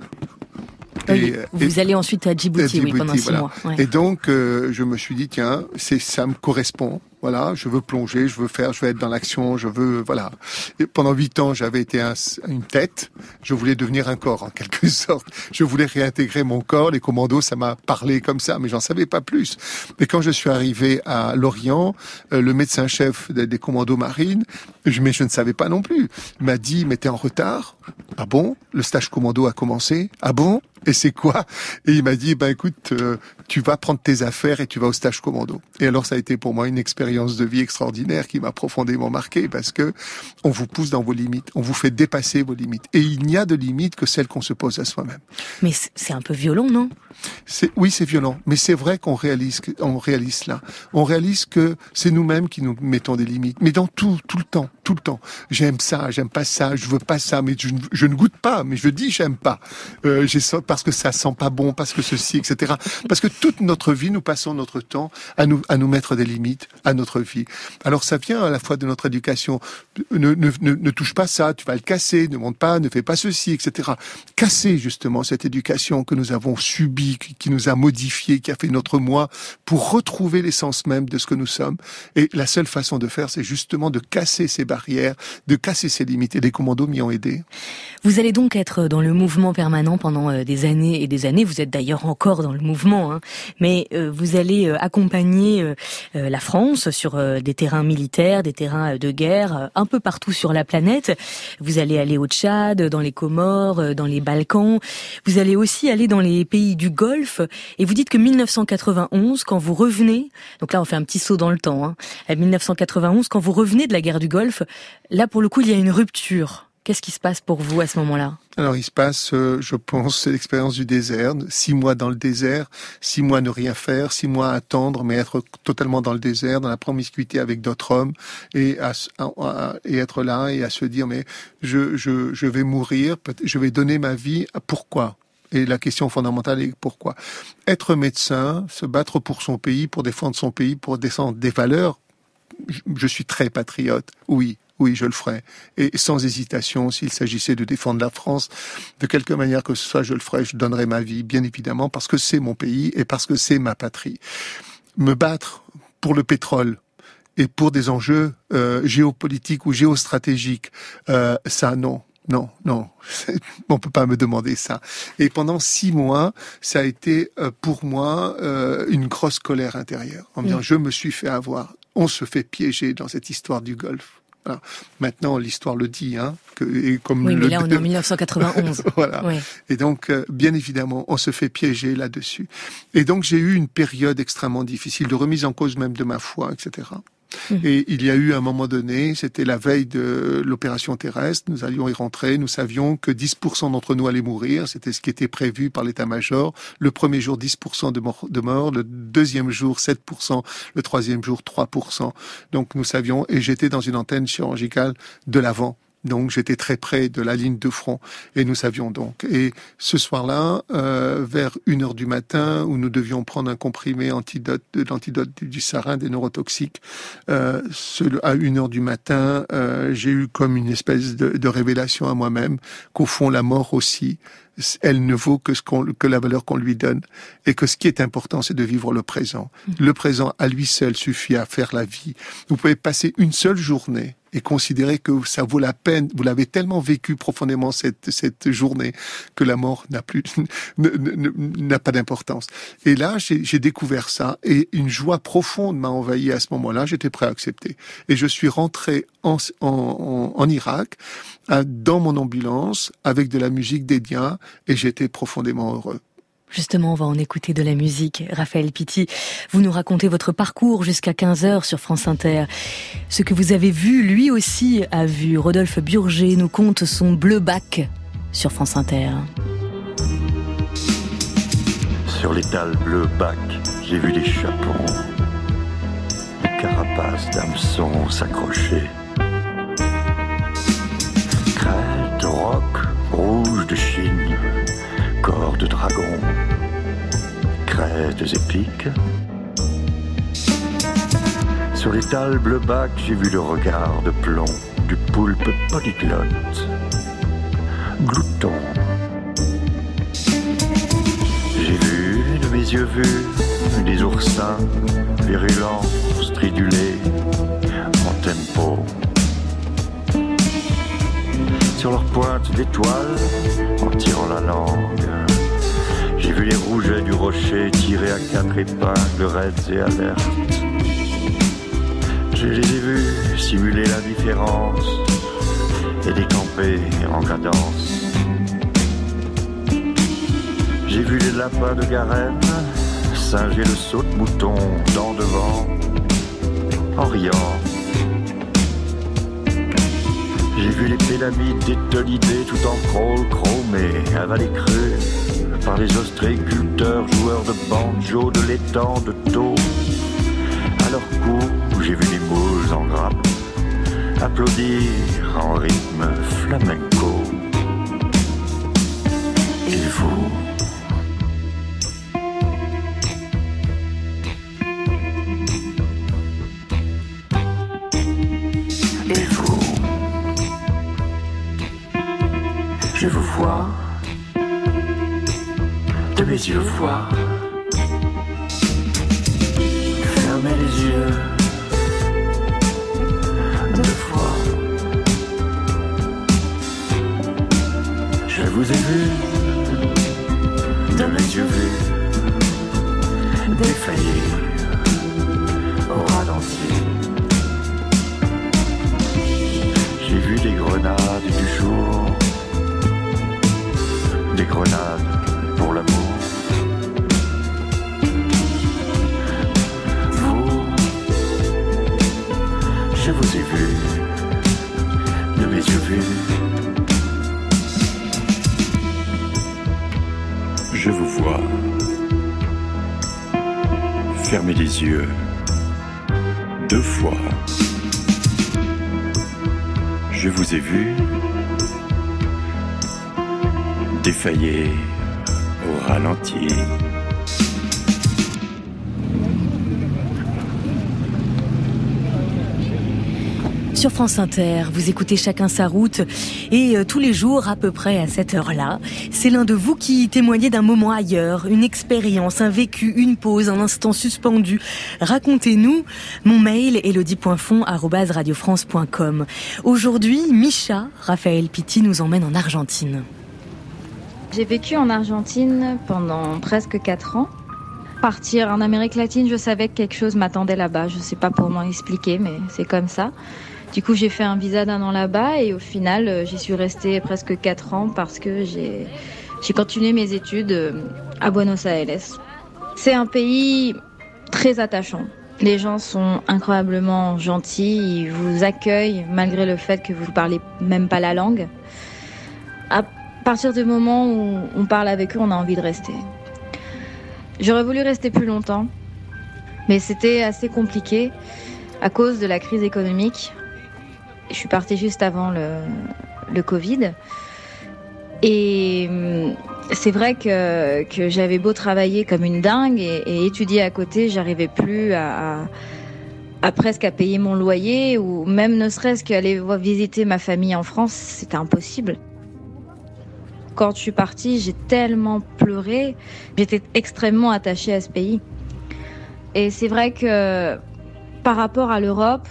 Et, vous et, allez ensuite à Djibouti, à Djibouti oui, pendant six voilà. mois. Ouais. Et donc, euh, je me suis dit, tiens, c'est, ça me correspond. Voilà, je veux plonger, je veux faire, je veux être dans l'action, je veux, voilà. Et pendant huit ans, j'avais été un, une tête. Je voulais devenir un corps, en quelque sorte. Je voulais réintégrer mon corps. Les commandos, ça m'a parlé comme ça, mais j'en savais pas plus. Mais quand je suis arrivé à Lorient, euh, le médecin-chef des, des commandos marines, je, mais je ne savais pas non plus, il m'a dit, mais t'es en retard. Ah bon? Le stage commando a commencé. Ah bon? Et c'est quoi? Et il m'a dit, ben écoute, euh, tu vas prendre tes affaires et tu vas au stage commando. Et alors ça a été pour moi une expérience de vie extraordinaire qui m'a profondément marqué parce que on vous pousse dans vos limites, on vous fait dépasser vos limites. Et il n'y a de limites que celles qu'on se pose à soi-même. Mais c'est un peu violent, non? C'est, oui, c'est violent, mais c'est vrai qu'on réalise, on réalise cela. On réalise que c'est nous-mêmes qui nous mettons des limites. Mais dans tout, tout le temps, tout le temps. J'aime ça, j'aime pas ça, je veux pas ça, mais je, je ne goûte pas, mais je dis j'aime pas. Euh, j'ai ça parce que ça sent pas bon, parce que ceci, et cetera. Parce que toute notre vie, nous passons notre temps à nous, à nous mettre des limites à notre vie. Alors ça vient à la fois de notre éducation. Ne, ne, ne, ne touche pas ça, tu vas le casser, ne monte pas, ne fais pas ceci, et cetera. Casser justement cette éducation que nous avons subie, qui nous a modifié, qui a fait notre moi, pour retrouver l'essence même de ce que nous sommes. Et la seule façon de faire, c'est justement de casser ces barrières, de casser ces limites. Et les commandos m'y ont aidé. Vous allez donc être dans le mouvement permanent pendant des années et des années. Vous êtes d'ailleurs encore dans le mouvement, hein. Mais euh, vous allez euh, accompagner euh, la France sur euh, des terrains militaires, des terrains de guerre, euh, un peu partout sur la planète. Vous allez aller au Tchad, dans les Comores, euh, dans les Balkans. Vous allez aussi aller dans les pays du Golfe. Et vous dites que mille neuf cent quatre-vingt-onze, quand vous revenez, donc là on fait un petit saut dans le temps, hein, à mille neuf cent quatre-vingt-onze, quand vous revenez de la guerre du Golfe, là pour le coup il y a une rupture. Qu'est-ce qui se passe pour vous à ce moment-là? Alors il se passe, euh, je pense, c'est l'expérience du désert, six mois dans le désert, six mois ne rien faire, six mois à attendre, mais être totalement dans le désert, dans la promiscuité avec d'autres hommes, et, à, à, à, et être là et à se dire mais je, je, je vais mourir, je vais donner ma vie, pourquoi? Et la question fondamentale est pourquoi? Être médecin, se battre pour son pays, pour défendre son pays, pour défendre des valeurs, je, je suis très patriote, oui. Oui, je le ferai. Et sans hésitation, s'il s'agissait de défendre la France, de quelque manière que ce soit, je le ferai, je donnerai ma vie, bien évidemment, parce que c'est mon pays et parce que c'est ma patrie. Me battre pour le pétrole et pour des enjeux euh, géopolitiques ou géostratégiques, euh, ça, non. Non, non, on peut pas me demander ça. Et pendant six mois, ça a été euh, pour moi euh, une grosse colère intérieure. En me disant, mmh. je me suis fait avoir. On se fait piéger dans cette histoire du Golfe. Alors, maintenant, l'histoire le dit, hein. Que, et comme oui, mais le là, on est en mille neuf cent quatre-vingt-onze. Voilà. Oui. Et donc, euh, bien évidemment, on se fait piéger là-dessus. Et donc, j'ai eu une période extrêmement difficile de remise en cause même de ma foi, et cetera. Mmh. Et il y a eu un moment donné, c'était la veille de l'opération terrestre, nous allions y rentrer, nous savions que dix pour cent d'entre nous allaient mourir, c'était ce qui était prévu par l'état-major. Le premier jour, dix pour cent de morts, de morts, le deuxième jour, sept pour cent, le troisième jour, trois pour cent. Donc nous savions, et j'étais dans une antenne chirurgicale de l'avant. Donc j'étais très près de la ligne de front et nous savions donc. Et ce soir-là, euh, vers une heure du matin, où nous devions prendre un comprimé antidote, de l'antidote du sarin, des neurotoxiques, euh, ce, à une heure du matin, euh, j'ai eu comme une espèce de, de révélation à moi-même qu'au fond la mort aussi, elle ne vaut que ce qu'on, que la valeur qu'on lui donne, et que ce qui est important, c'est de vivre le présent. Mmh. Le présent à lui seul suffit à faire la vie. Vous pouvez passer une seule journée et considérer que ça vaut la peine, vous l'avez tellement vécu profondément cette, cette journée, que la mort n'a plus, n'a pas d'importance. Et là, j'ai, j'ai découvert ça, et une joie profonde m'a envahi à ce moment-là, j'étais prêt à accepter. Et je suis rentré en, en, en, en Irak, dans mon ambulance, avec de la musique d'Edia, et j'étais profondément heureux. Justement, on va en écouter de la musique. Raphaël Pitti, vous nous racontez votre parcours jusqu'à quinze heures sur France Inter. Ce que vous avez vu, lui aussi a vu. Rodolphe Burger nous conte son bleu bac sur France Inter. Sur l'étal bleu bac, j'ai vu des chapons, des carapaces d'hameçons s'accrocher. Crête, roc, rouge de Chine, corps de dragon, crêtes épiques. Sur l'étal bleu bac, j'ai vu le regard de plomb du poulpe polyglotte, glouton. J'ai vu de mes yeux vus des oursins virulents, stridulés, en tempo. Sur leur pointe d'étoiles, en tirant la langue, j'ai vu les rougets du rocher tirés à quatre épingles raides et alertes. Je les ai vus simuler l'indifférence et décamper en cadence. J'ai vu les lapins de Garenne singer le saute-mouton dents devant, en riant. J'ai vu les pélamides détolidées tout en crawl chromés, avalés crus par les ostréiculteurs, joueurs de banjo, de l'étang, de taux. À leur cou, j'ai vu les moules en grappe applaudir en rythme flamenco. Et vous ? Et vous ? Je vous vois, de mes yeux voir. Fermez les yeux, deux fois. Je vous ai vu, de mes yeux vus, défaillir au ralenti. J'ai vu des grenades du jour, des grenades pour l'amour. Vous, je vous ai vu, de mes yeux vus. Je vous vois. Fermez les yeux. Deux fois. Je vous ai vu. Défailler au ralenti. Sur France Inter, vous écoutez Chacun sa route et euh, tous les jours à peu près à cette heure-là, c'est l'un de vous qui témoignez d'un moment ailleurs, une expérience, un vécu, une pause, un instant suspendu. Racontez-nous. Mon mail elodie point fond arobase radio france point com. Aujourd'hui, Micha, Raphaël Pitti nous emmène en Argentine. J'ai vécu en Argentine pendant presque quatre ans. Partir en Amérique latine, je savais que quelque chose m'attendait là-bas. Je ne sais pas comment expliquer, mais c'est comme ça. Du coup, j'ai fait un visa d'un an là-bas et au final, j'y suis restée presque quatre ans parce que j'ai, j'ai continué mes études à Buenos Aires. C'est un pays très attachant. Les gens sont incroyablement gentils, ils vous accueillent malgré le fait que vous ne parlez même pas la langue. À partir du moment où on parle avec eux, on a envie de rester. J'aurais voulu rester plus longtemps, mais c'était assez compliqué à cause de la crise économique. Je suis partie juste avant le, le Covid. Et c'est vrai que, que j'avais beau travailler comme une dingue et, et étudier à côté, j'arrivais plus à, à, à presque à payer mon loyer ou même ne serait-ce qu'aller visiter ma famille en France, c'était impossible. Quand je suis partie, j'ai tellement pleuré, j'étais extrêmement attachée à ce pays. Et c'est vrai que par rapport à l'Europe,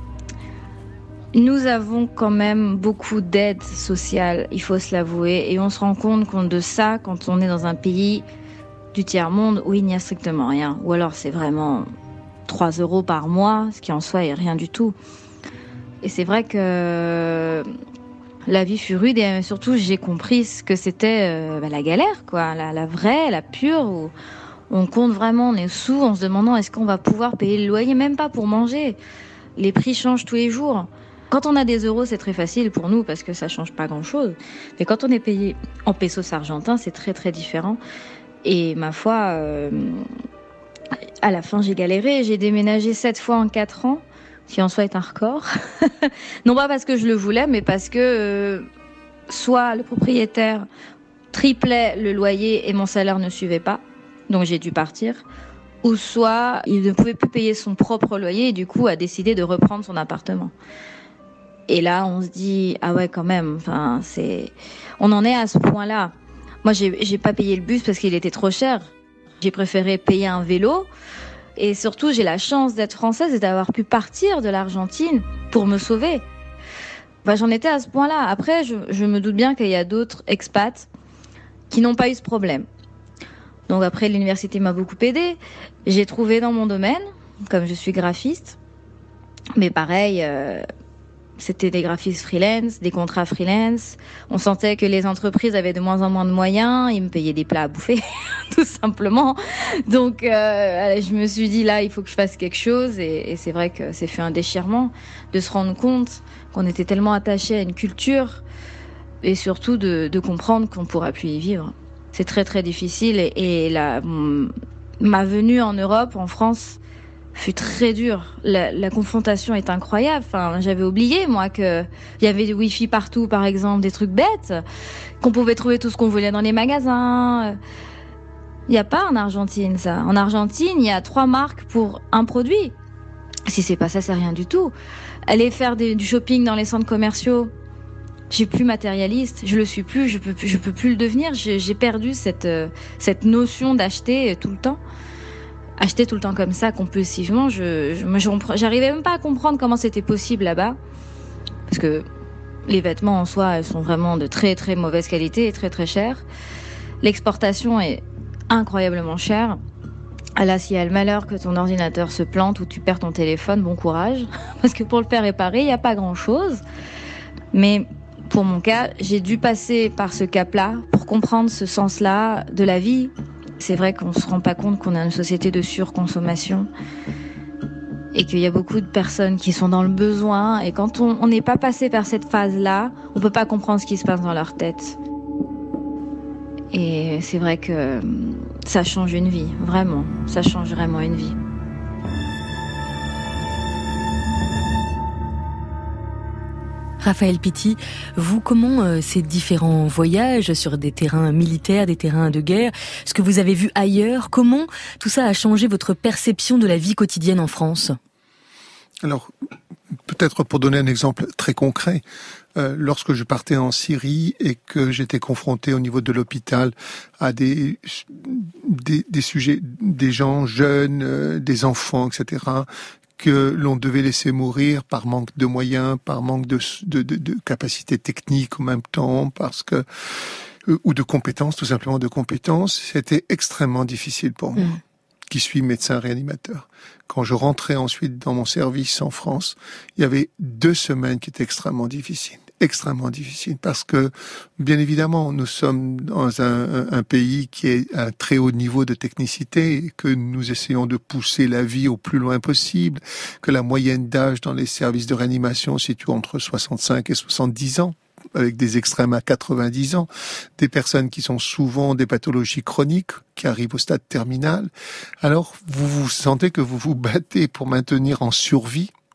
nous avons quand même beaucoup d'aide sociale, il faut se l'avouer, et on se rend compte qu'on de ça quand on est dans un pays du tiers-monde où il n'y a strictement rien. Ou alors c'est vraiment trois euros par mois, ce qui en soi est rien du tout. Et c'est vrai que la vie fut rude et surtout j'ai compris ce que c'était euh, bah, la galère, quoi, la, la vraie, la pure, où on compte vraiment, on est sous en se demandant est-ce qu'on va pouvoir payer le loyer, même pas pour manger. Les prix changent tous les jours. Quand on a des euros, c'est très facile pour nous parce que ça change pas grand-chose. Mais quand on est payé en pesos argentins, c'est très très différent. Et ma foi, euh, à la fin, j'ai galéré. J'ai déménagé sept fois en quatre ans, qui en soi est un record. Non pas parce que je le voulais, mais parce que euh, soit le propriétaire triplait le loyer et mon salaire ne suivait pas, donc j'ai dû partir. Ou soit il ne pouvait plus payer son propre loyer et du coup a décidé de reprendre son appartement. Et là, on se dit ah ouais quand même. Enfin, c'est, on en est à ce point-là. Moi, j'ai, j'ai pas payé le bus parce qu'il était trop cher. J'ai préféré payer un vélo. Et surtout, j'ai la chance d'être française et d'avoir pu partir de l'Argentine pour me sauver. Enfin, j'en étais à ce point-là. Après, je, je me doute bien qu'il y a d'autres expats qui n'ont pas eu ce problème. Donc après, l'université m'a beaucoup aidée. J'ai trouvé dans mon domaine, comme je suis graphiste. Mais pareil, euh, c'était des graphistes freelance, des contrats freelance. On sentait que les entreprises avaient de moins en moins de moyens. Ils me payaient des plats à bouffer, tout simplement. Donc euh, je me suis dit, là, il faut que je fasse quelque chose. Et, et c'est vrai que c'est fait un déchirement de se rendre compte qu'on était tellement attachés à une culture et surtout de, de comprendre qu'on ne pourra plus y vivre. C'est très, très difficile. Et, et la, ma venue en Europe, en France, fut très dure. La, la confrontation est incroyable. Enfin, j'avais oublié, moi, qu'il y avait du Wi-Fi partout, par exemple, des trucs bêtes, qu'on pouvait trouver tout ce qu'on voulait dans les magasins. Il n'y a pas en Argentine, ça. En Argentine, il y a trois marques pour un produit. Si c'est pas ça, c'est rien du tout. Aller faire des, du shopping dans les centres commerciaux, j'ai plus matérialiste, je le suis plus, je peux, je peux plus le devenir. J'ai, j'ai perdu cette, cette notion d'acheter tout le temps. Acheter tout le temps comme ça, compulsivement, je, je, moi, j'arrivais même pas à comprendre comment c'était possible là-bas. Parce que les vêtements en soi, elles sont vraiment de très très mauvaise qualité et très très chères. L'exportation est incroyablement chère. Là, s'il y a le malheur que ton ordinateur se plante ou tu perds ton téléphone, bon courage. Parce que pour le faire réparer, il n'y a pas grand-chose. Mais pour mon cas, j'ai dû passer par ce cap-là pour comprendre ce sens-là de la vie. C'est vrai qu'on ne se rend pas compte qu'on a une société de surconsommation et qu'il y a beaucoup de personnes qui sont dans le besoin. Et quand on n'est pas passé par cette phase-là, on ne peut pas comprendre ce qui se passe dans leur tête. Et c'est vrai que ça change une vie, vraiment. Ça change vraiment une vie. Raphaël Pitti, vous, comment euh, ces différents voyages sur des terrains militaires, des terrains de guerre, ce que vous avez vu ailleurs, comment tout ça a changé votre perception de la vie quotidienne en France ? Alors, peut-être pour donner un exemple très concret, euh, lorsque je partais en Syrie et que j'étais confronté au niveau de l'hôpital à des, des, des sujets, des gens jeunes, euh, des enfants, et cetera, que l'on devait laisser mourir par manque de moyens, par manque de, de, de, de capacités techniques en même temps, parce que ou de compétences, tout simplement de compétences, c'était extrêmement difficile pour moi, mmh. qui suis médecin réanimateur. Quand je rentrais ensuite dans mon service en France, il y avait deux semaines qui étaient extrêmement difficiles. extrêmement difficile parce que, bien évidemment, nous sommes dans un, un pays qui est à un très haut niveau de technicité et que nous essayons de pousser la vie au plus loin possible, que la moyenne d'âge dans les services de réanimation se situe entre soixante-cinq et soixante-dix ans, avec des extrêmes à quatre-vingt-dix ans, des personnes qui sont souvent des pathologies chroniques, qui arrivent au stade terminal. Alors, vous vous sentez que vous vous battez pour maintenir en survie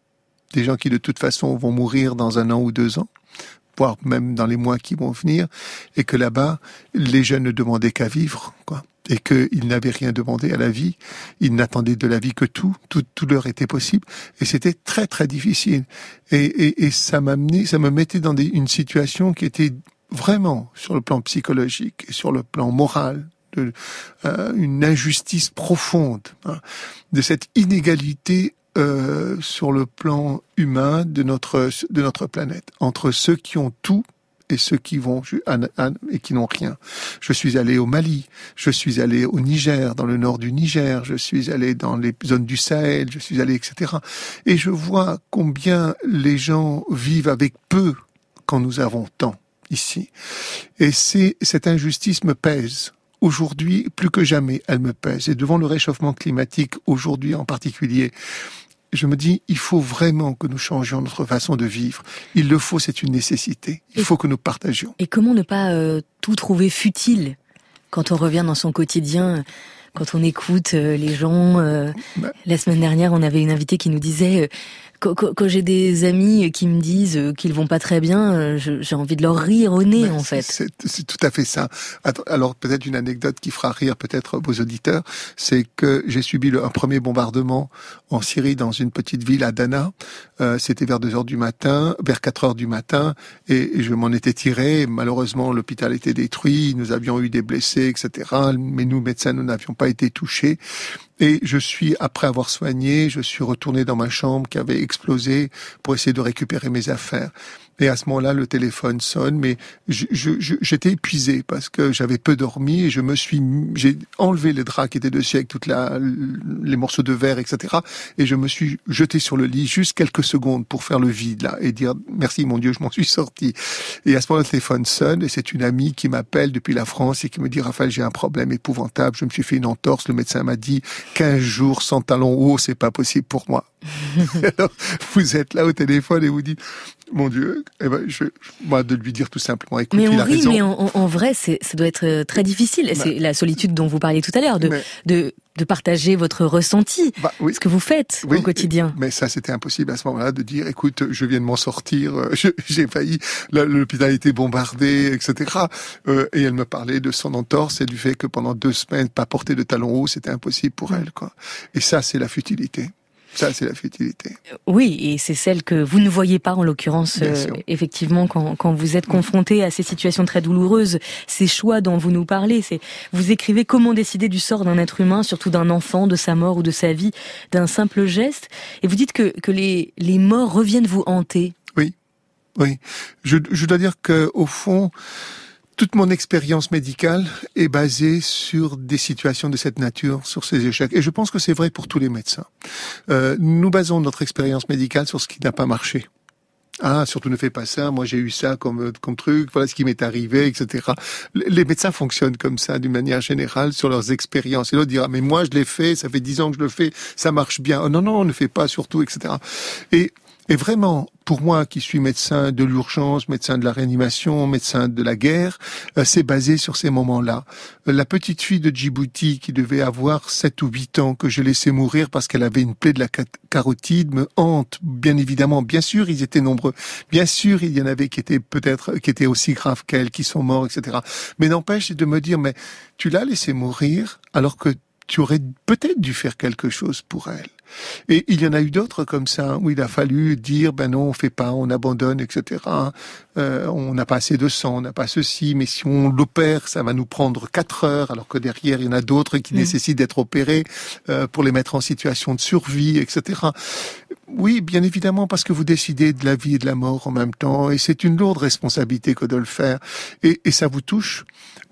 des gens qui de toute façon vont mourir dans un an ou deux ans, voire même dans les mois qui vont venir, et que là-bas, les jeunes ne demandaient qu'à vivre, quoi. Et qu'ils n'avaient rien demandé à la vie, ils n'attendaient de la vie que tout, tout, tout leur était possible, et c'était très très difficile. Et, et, et ça m'amenait, ça me mettait dans des, une situation qui était vraiment, sur le plan psychologique et sur le plan moral, de, euh, une injustice profonde, hein, de cette inégalité euh, sur le plan humain de notre de notre planète, entre ceux qui ont tout et ceux qui vont et qui n'ont rien. Je suis allé au Mali, je suis allé au Niger, dans le nord du Niger, je suis allé dans les zones du Sahel, je suis allé, et cetera. Et je vois combien les gens vivent avec peu quand nous avons tant ici. Et c'est cette injustice me pèse. Aujourd'hui, plus que jamais, elle me pèse. Et devant le réchauffement climatique, aujourd'hui en particulier, je me dis, il faut vraiment que nous changions notre façon de vivre. Il le faut, c'est une nécessité. Il et, faut que nous partagions. Et comment ne pas euh, tout trouver futile quand on revient dans son quotidien, quand on écoute euh, les gens euh, bah, la semaine dernière, on avait une invitée qui nous disait... Euh, Quand, quand, quand j'ai des amis qui me disent qu'ils vont pas très bien, je, j'ai envie de leur rire au nez, Mais en fait. C'est, c'est tout à fait ça. Alors, peut-être une anecdote qui fera rire peut-être vos auditeurs, c'est que j'ai subi le, un premier bombardement en Syrie dans une petite ville, à Dana. Euh, c'était vers deux heures du matin, vers quatre heures du matin, et je m'en étais tiré. Malheureusement, l'hôpital était détruit, nous avions eu des blessés, et cetera. Mais nous, médecins, nous n'avions pas été touchés. Et je suis, après avoir soigné, je suis retourné dans ma chambre qui avait explosé pour essayer de récupérer mes affaires. Et à ce moment-là, le téléphone sonne, mais je, je, je, j'étais épuisé parce que j'avais peu dormi et je me suis, j'ai enlevé les draps qui étaient dessus avec toute la, les morceaux de verre, et cetera. Et je me suis jeté sur le lit juste quelques secondes pour faire le vide là et dire merci mon Dieu, je m'en suis sorti. Et à ce moment-là, le téléphone sonne et c'est une amie qui m'appelle depuis la France et qui me dit Raphaël, j'ai un problème épouvantable, je me suis fait une entorse, le médecin m'a dit quinze jours sans talons hauts, c'est pas possible pour moi. Alors, vous êtes là au téléphone et vous dites mon Dieu, eh ben, je, moi, de lui dire tout simplement, écoute, mais il a rit, raison. Mais en, en vrai, c'est, ça doit être très difficile. Bah, c'est la solitude dont vous parliez tout à l'heure, de, mais, de, de partager votre ressenti, bah, oui, ce que vous faites oui, au quotidien. Mais ça, c'était impossible à ce moment-là de dire, écoute, je viens de m'en sortir, je, j'ai failli, l'hôpital a été bombardé, et cetera. Euh, et elle me parlait de son entorse et du fait que pendant deux semaines, pas porter de talons hauts, c'était impossible pour elle, quoi. Et ça, c'est la futilité. Ça, c'est la futilité. Oui, et c'est celle que vous ne voyez pas, en l'occurrence, euh, effectivement, quand, quand vous êtes confronté à ces situations très douloureuses, ces choix dont vous nous parlez. C'est, vous écrivez comment décider du sort d'un être humain, surtout d'un enfant, de sa mort ou de sa vie, d'un simple geste. Et vous dites que, que les, les morts reviennent vous hanter. Oui, oui. Je, je dois dire que, au fond, toute mon expérience médicale est basée sur des situations de cette nature, sur ces échecs. Et je pense que c'est vrai pour tous les médecins. Euh, nous basons notre expérience médicale sur ce qui n'a pas marché. Ah, surtout ne fais pas ça, moi j'ai eu ça comme, comme truc, voilà ce qui m'est arrivé, et cetera. Les médecins fonctionnent comme ça, d'une manière générale, sur leurs expériences. Et l'autre dira, mais moi je l'ai fait, ça fait dix ans que je le fais, ça marche bien. Oh, non, non, on ne fait pas surtout, et cetera. Et Et vraiment, pour moi qui suis médecin de l'urgence, médecin de la réanimation, médecin de la guerre, euh, c'est basé sur ces moments-là. Euh, la petite fille de Djibouti qui devait avoir sept ou huit ans, que j'ai laissé mourir parce qu'elle avait une plaie de la carotide, me hante, bien évidemment. Bien sûr, ils étaient nombreux. Bien sûr, il y en avait qui étaient peut-être, qui étaient aussi graves qu'elle, qui sont morts, et cetera. Mais n'empêche de me dire, mais tu l'as laissé mourir alors que tu aurais peut-être dû faire quelque chose pour elle. Et il y en a eu d'autres comme ça, où il a fallu dire, ben non, on fait pas, on abandonne, et cetera. Euh, on n'a pas assez de sang, on n'a pas ceci, mais si on l'opère, ça va nous prendre quatre heures, alors que derrière, il y en a d'autres qui mmh. nécessitent d'être opérés euh, pour les mettre en situation de survie, et cetera. Oui, bien évidemment, parce que vous décidez de la vie et de la mort en même temps, et c'est une lourde responsabilité que de le faire, et, et ça vous touche.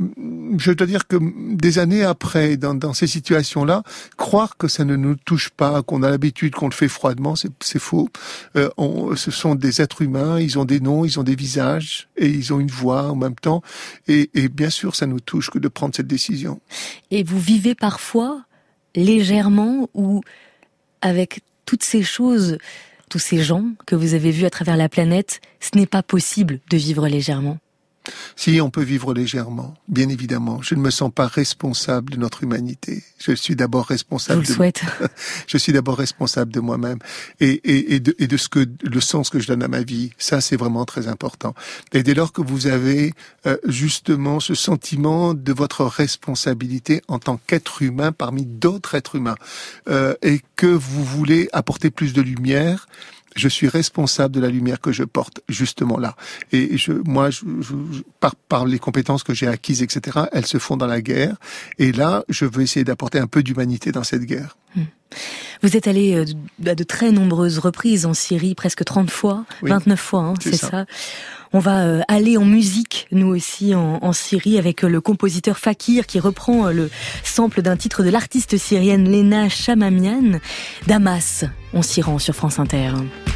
Je dois dire que des années après, dans, dans ces situations-là, croire que ça ne nous touche pas, qu'on a l'habitude, qu'on le fait froidement, c'est, c'est faux. Euh, on, ce sont des êtres humains, ils ont des noms, ils ont des visages, et ils ont une voix en même temps, et, et bien sûr, ça nous touche que de prendre cette décision. Et vous vivez parfois légèrement, ou avec toutes ces choses, tous ces gens que vous avez vus à travers la planète, ce n'est pas possible de vivre légèrement? Si on peut vivre légèrement, bien évidemment, je ne me sens pas responsable de notre humanité. Je suis d'abord responsable. Je vous le souhaite. De... je suis d'abord responsable de moi-même et, et, et, de, et de ce que le sens que je donne à ma vie. Ça, c'est vraiment très important. Et dès lors que vous avez euh, justement ce sentiment de votre responsabilité en tant qu'être humain parmi d'autres êtres humains, euh, et que vous voulez apporter plus de lumière. Je suis responsable de la lumière que je porte, justement là. Et je, moi, je, je, par, par les compétences que j'ai acquises, et cetera, elles se font dans la guerre. Et là, je veux essayer d'apporter un peu d'humanité dans cette guerre. Vous êtes allé à de très nombreuses reprises en Syrie, presque trente fois, oui, vingt-neuf fois, hein, c'est, c'est ça. ça. On va aller en musique, nous aussi, en, en Syrie, avec le compositeur Fakir qui reprend le sample d'un titre de l'artiste syrienne Lena Chamamian, Damas. On s'y rend sur France Inter.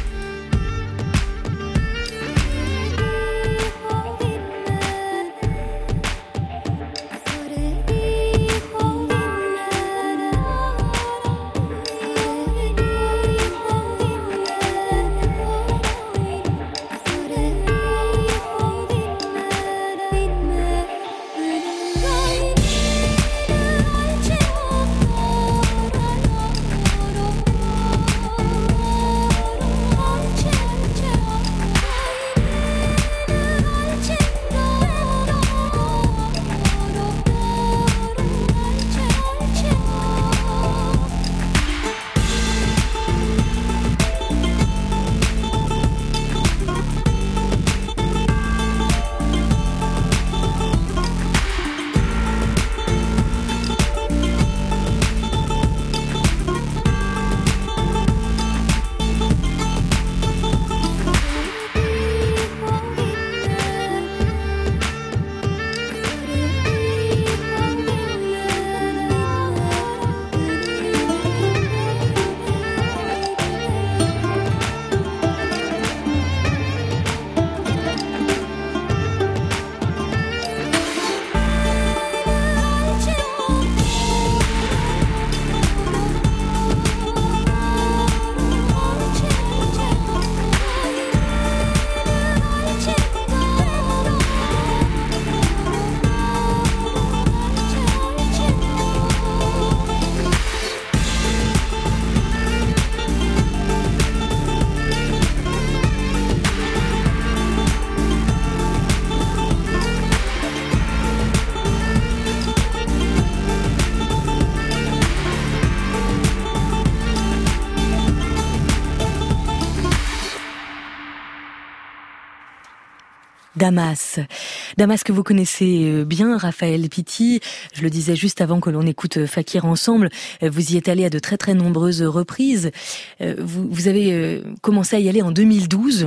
Damas. Damas que vous connaissez bien, Raphaël Pitti. Je le disais juste avant que l'on écoute Fakir ensemble. Vous y êtes allé à de très très nombreuses reprises. Vous, vous avez commencé à y aller en deux mille douze.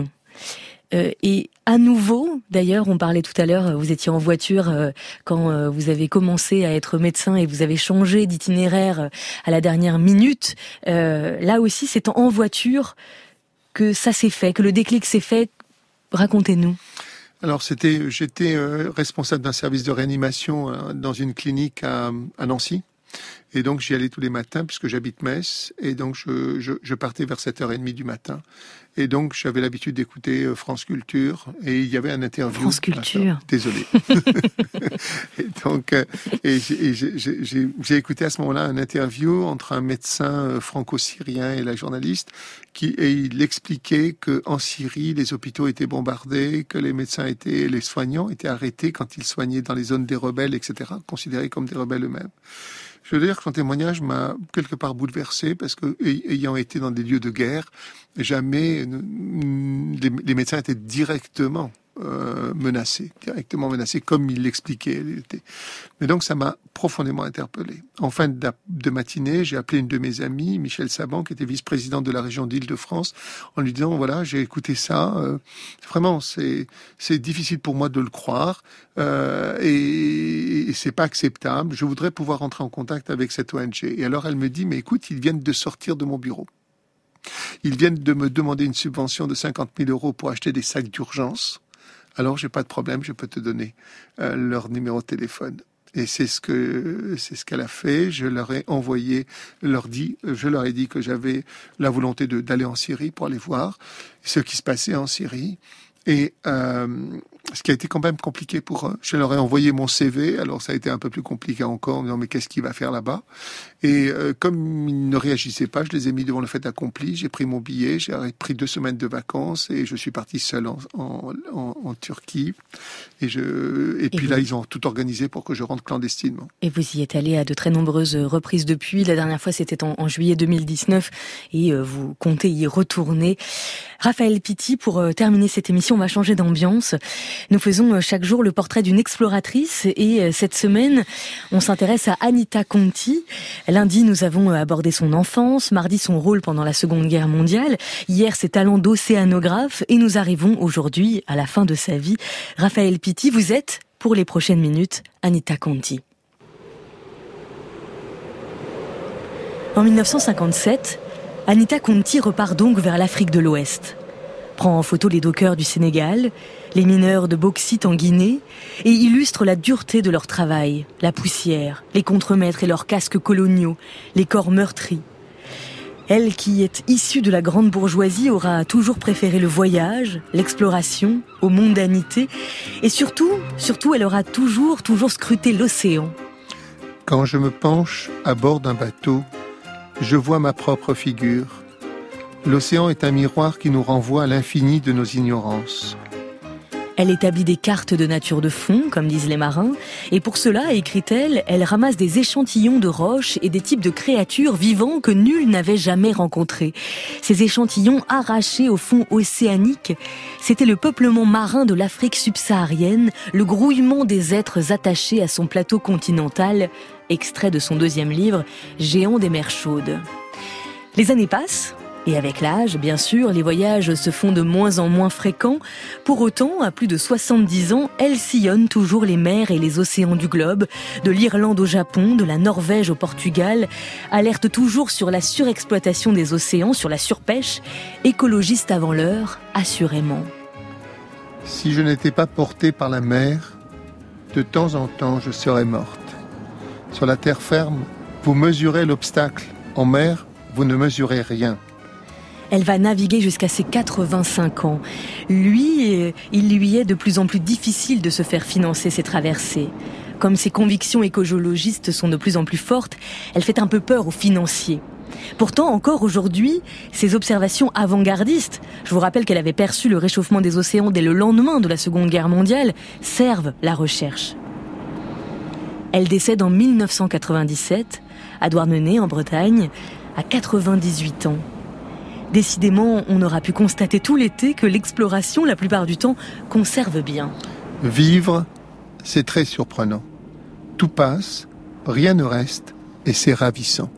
Et à nouveau, d'ailleurs, on parlait tout à l'heure, vous étiez en voiture quand vous avez commencé à être médecin et vous avez changé d'itinéraire à la dernière minute. Là aussi, c'est en voiture que ça s'est fait, que le déclic s'est fait. Racontez-nous. Alors, c'était, j'étais euh, responsable d'un service de réanimation euh, dans une clinique à, à Nancy. Et donc, j'y allais tous les matins puisque j'habite Metz. Et donc, je, je, je partais vers sept heures trente du matin. Et donc, j'avais l'habitude d'écouter euh, France Culture. Et il y avait un interview. France Culture. Ah, désolé. et donc, euh, et j'ai, et j'ai, j'ai, j'ai écouté à ce moment-là un interview entre un médecin franco-syrien et la journaliste. Qui, et il expliquait qu'en Syrie, les hôpitaux étaient bombardés, que les médecins étaient, les soignants étaient arrêtés quand ils soignaient dans les zones des rebelles, et cetera, considérés comme des rebelles eux-mêmes. Je veux dire que son témoignage m'a quelque part bouleversé parce que, ayant été dans des lieux de guerre, jamais les, les médecins étaient directement euh, menacés, directement menacés comme il l'expliquait. Mais donc ça m'a profondément interpellé. En fin de, de matinée, j'ai appelé une de mes amies, Michel Saban, qui était vice-présidente de la région d'Île-de-France, en lui disant voilà, j'ai écouté ça. Euh, vraiment, c'est c'est difficile pour moi de le croire euh, et, et c'est pas acceptable. Je voudrais pouvoir entrer en contact avec cette O N G. Et alors elle me dit mais écoute, ils viennent de sortir de mon bureau. Ils viennent de me demander une subvention de cinquante mille euros pour acheter des sacs d'urgence. Alors, j'ai pas de problème, je peux te donner euh, leur numéro de téléphone. Et c'est ce que c'est ce qu'elle a fait. Je leur ai envoyé, leur dit, je leur ai dit que j'avais la volonté de d'aller en Syrie pour aller voir ce qui se passait en Syrie. Et euh, Ce qui a été quand même compliqué pour eux. Je leur ai envoyé mon C V, alors ça a été un peu plus compliqué encore, en me disant mais qu'est-ce qu'il va faire là-bas? Et euh, comme ils ne réagissaient pas, je les ai mis devant le fait accompli, j'ai pris mon billet, j'ai pris deux semaines de vacances et je suis parti seul en, en, en, en Turquie. Et, je, et, et puis vous... là, ils ont tout organisé pour que je rentre clandestinement. Et vous y êtes allé à de très nombreuses reprises depuis. La dernière fois, c'était en, en juillet deux mille dix-neuf et euh, vous comptez y retourner. Raphaël Pitti, pour euh, terminer cette émission, on va changer d'ambiance. Nous faisons euh, chaque jour le portrait d'une exploratrice et euh, cette semaine, on s'intéresse à Anita Conti. Lundi, nous avons abordé son enfance, mardi son rôle pendant la Seconde Guerre mondiale, hier ses talents d'océanographe et nous arrivons aujourd'hui à la fin de sa vie. Raphaël Pitti, vous êtes, pour les prochaines minutes, Anita Conti. En dix-neuf cent cinquante-sept, Anita Conti repart donc vers l'Afrique de l'Ouest. Prend en photo les dockers du Sénégal, les mineurs de bauxite en Guinée et illustre la dureté de leur travail, la poussière, les contremaîtres et leurs casques coloniaux, les corps meurtris. Elle, qui est issue de la grande bourgeoisie, aura toujours préféré le voyage, l'exploration, aux mondanités et surtout, surtout, elle aura toujours, toujours scruté l'océan. Quand je me penche à bord d'un bateau, je vois ma propre figure. L'océan est un miroir qui nous renvoie à l'infini de nos ignorances. Elle établit des cartes de nature de fond, comme disent les marins, et pour cela, écrit-elle, elle ramasse des échantillons de roches et des types de créatures vivants que nul n'avait jamais rencontrés. Ces échantillons arrachés au fond océanique, c'était le peuplement marin de l'Afrique subsaharienne, le grouillement des êtres attachés à son plateau continental, extrait de son deuxième livre, Géant des mers chaudes. Les années passent. Et avec l'âge, bien sûr, les voyages se font de moins en moins fréquents. Pour autant, à plus de soixante-dix ans, elle sillonne toujours les mers et les océans du globe, de l'Irlande au Japon, de la Norvège au Portugal, alerte toujours sur la surexploitation des océans, sur la surpêche, écologiste avant l'heure, assurément. Si je n'étais pas portée par la mer, de temps en temps, je serais morte. Sur la terre ferme, vous mesurez l'obstacle. En mer, vous ne mesurez rien. Elle va naviguer jusqu'à ses quatre-vingt-cinq ans. Lui, il lui est de plus en plus difficile de se faire financer ses traversées. Comme ses convictions écologistes sont de plus en plus fortes, elle fait un peu peur aux financiers. Pourtant, encore aujourd'hui, ses observations avant-gardistes, je vous rappelle qu'elle avait perçu le réchauffement des océans dès le lendemain de la Seconde Guerre mondiale, servent la recherche. Elle décède en dix-neuf cent quatre-vingt-dix-sept, à Douarnenez, en Bretagne, à quatre-vingt-dix-huit ans. Décidément, on aura pu constater tout l'été que l'exploration, la plupart du temps, conserve bien. Vivre, c'est très surprenant. Tout passe, rien ne reste, et c'est ravissant.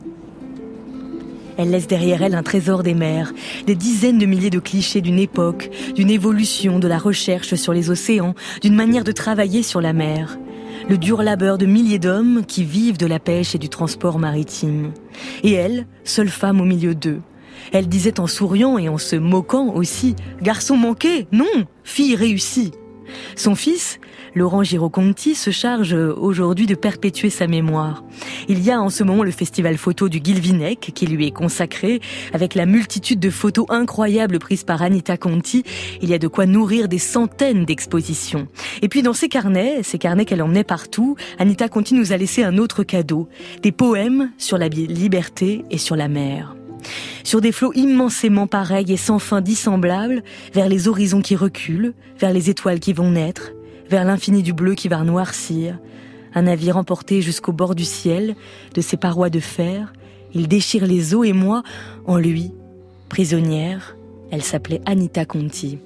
Elle laisse derrière elle un trésor des mers, des dizaines de milliers de clichés d'une époque, d'une évolution de la recherche sur les océans, d'une manière de travailler sur la mer. Le dur labeur de milliers d'hommes qui vivent de la pêche et du transport maritime. Et elle, seule femme au milieu d'eux. Elle disait en souriant et en se moquant aussi « Garçon manqué, non, fille réussie ». Son fils, Laurent Giraud-Conti, se charge aujourd'hui de perpétuer sa mémoire. Il y a en ce moment le festival photo du Guilvinec qui lui est consacré, avec la multitude de photos incroyables prises par Anita Conti. Il y a de quoi nourrir des centaines d'expositions. Et puis dans ses carnets, ces carnets qu'elle emmenait partout, Anita Conti nous a laissé un autre cadeau, des poèmes sur la liberté et sur la mer. Sur des flots immensément pareils et sans fin dissemblables, vers les horizons qui reculent, vers les étoiles qui vont naître, vers l'infini du bleu qui va noircir. Un navire emporté jusqu'au bord du ciel, de ses parois de fer, il déchire les eaux et moi, en lui, prisonnière, elle s'appelait Anita Conti.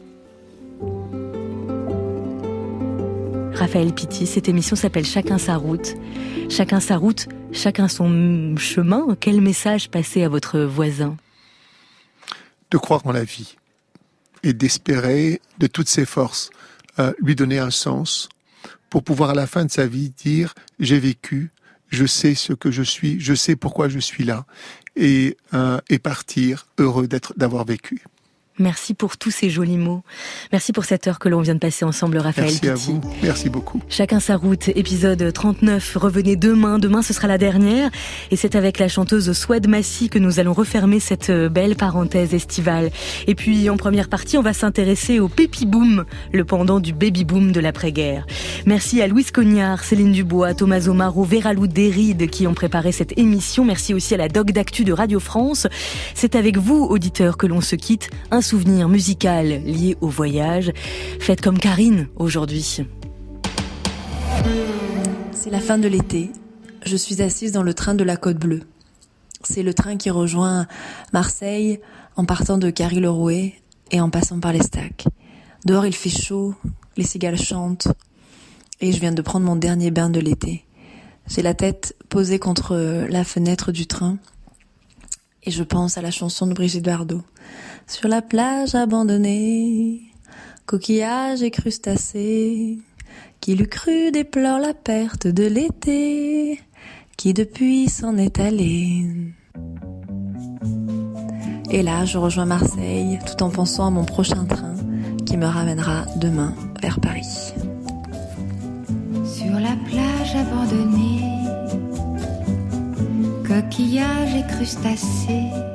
Raphaël Pitti, cette émission s'appelle Chacun sa route. Chacun sa route, chacun son chemin. Quel message passer à votre voisin ? De croire en la vie et d'espérer de toutes ses forces euh, lui donner un sens pour pouvoir à la fin de sa vie dire « j'ai vécu, je sais ce que je suis, je sais pourquoi je suis là » et, euh, et partir heureux d'être, d'avoir vécu. Merci pour tous ces jolis mots. Merci pour cette heure que l'on vient de passer ensemble, Raphaël Merci à Pitti. vous. Merci beaucoup. Chacun sa route, épisode trente-neuf. Revenez demain. Demain, ce sera la dernière. Et c'est avec la chanteuse Souad Massi que nous allons refermer cette belle parenthèse estivale. Et puis, en première partie, on va s'intéresser au Pépi Boom, le pendant du baby boom de l'après-guerre. Merci à Louise Cognard, Céline Dubois, Tommaso Maro, Vera Lou Derride qui ont préparé cette émission. Merci aussi à la Doc d'Actu de Radio France. C'est avec vous, auditeurs, que l'on se quitte. Un souvenir musical lié au voyage. Faites comme Karine aujourd'hui. C'est la fin de l'été. Je suis assise dans le train de la Côte Bleue. C'est le train qui rejoint Marseille en partant de Carry-le-Rouet et en passant par les Stacks. Dehors il fait chaud, les cigales chantent et je viens de prendre mon dernier bain de l'été. J'ai la tête posée contre la fenêtre du train et je pense à la chanson de Brigitte Bardot. Sur la plage abandonnée, coquillages et crustacés, qui l'eût cru déplore la perte de l'été, qui depuis s'en est allé. Et là, je rejoins Marseille, tout en pensant à mon prochain train, qui me ramènera demain vers Paris. Sur la plage abandonnée, coquillages et crustacés,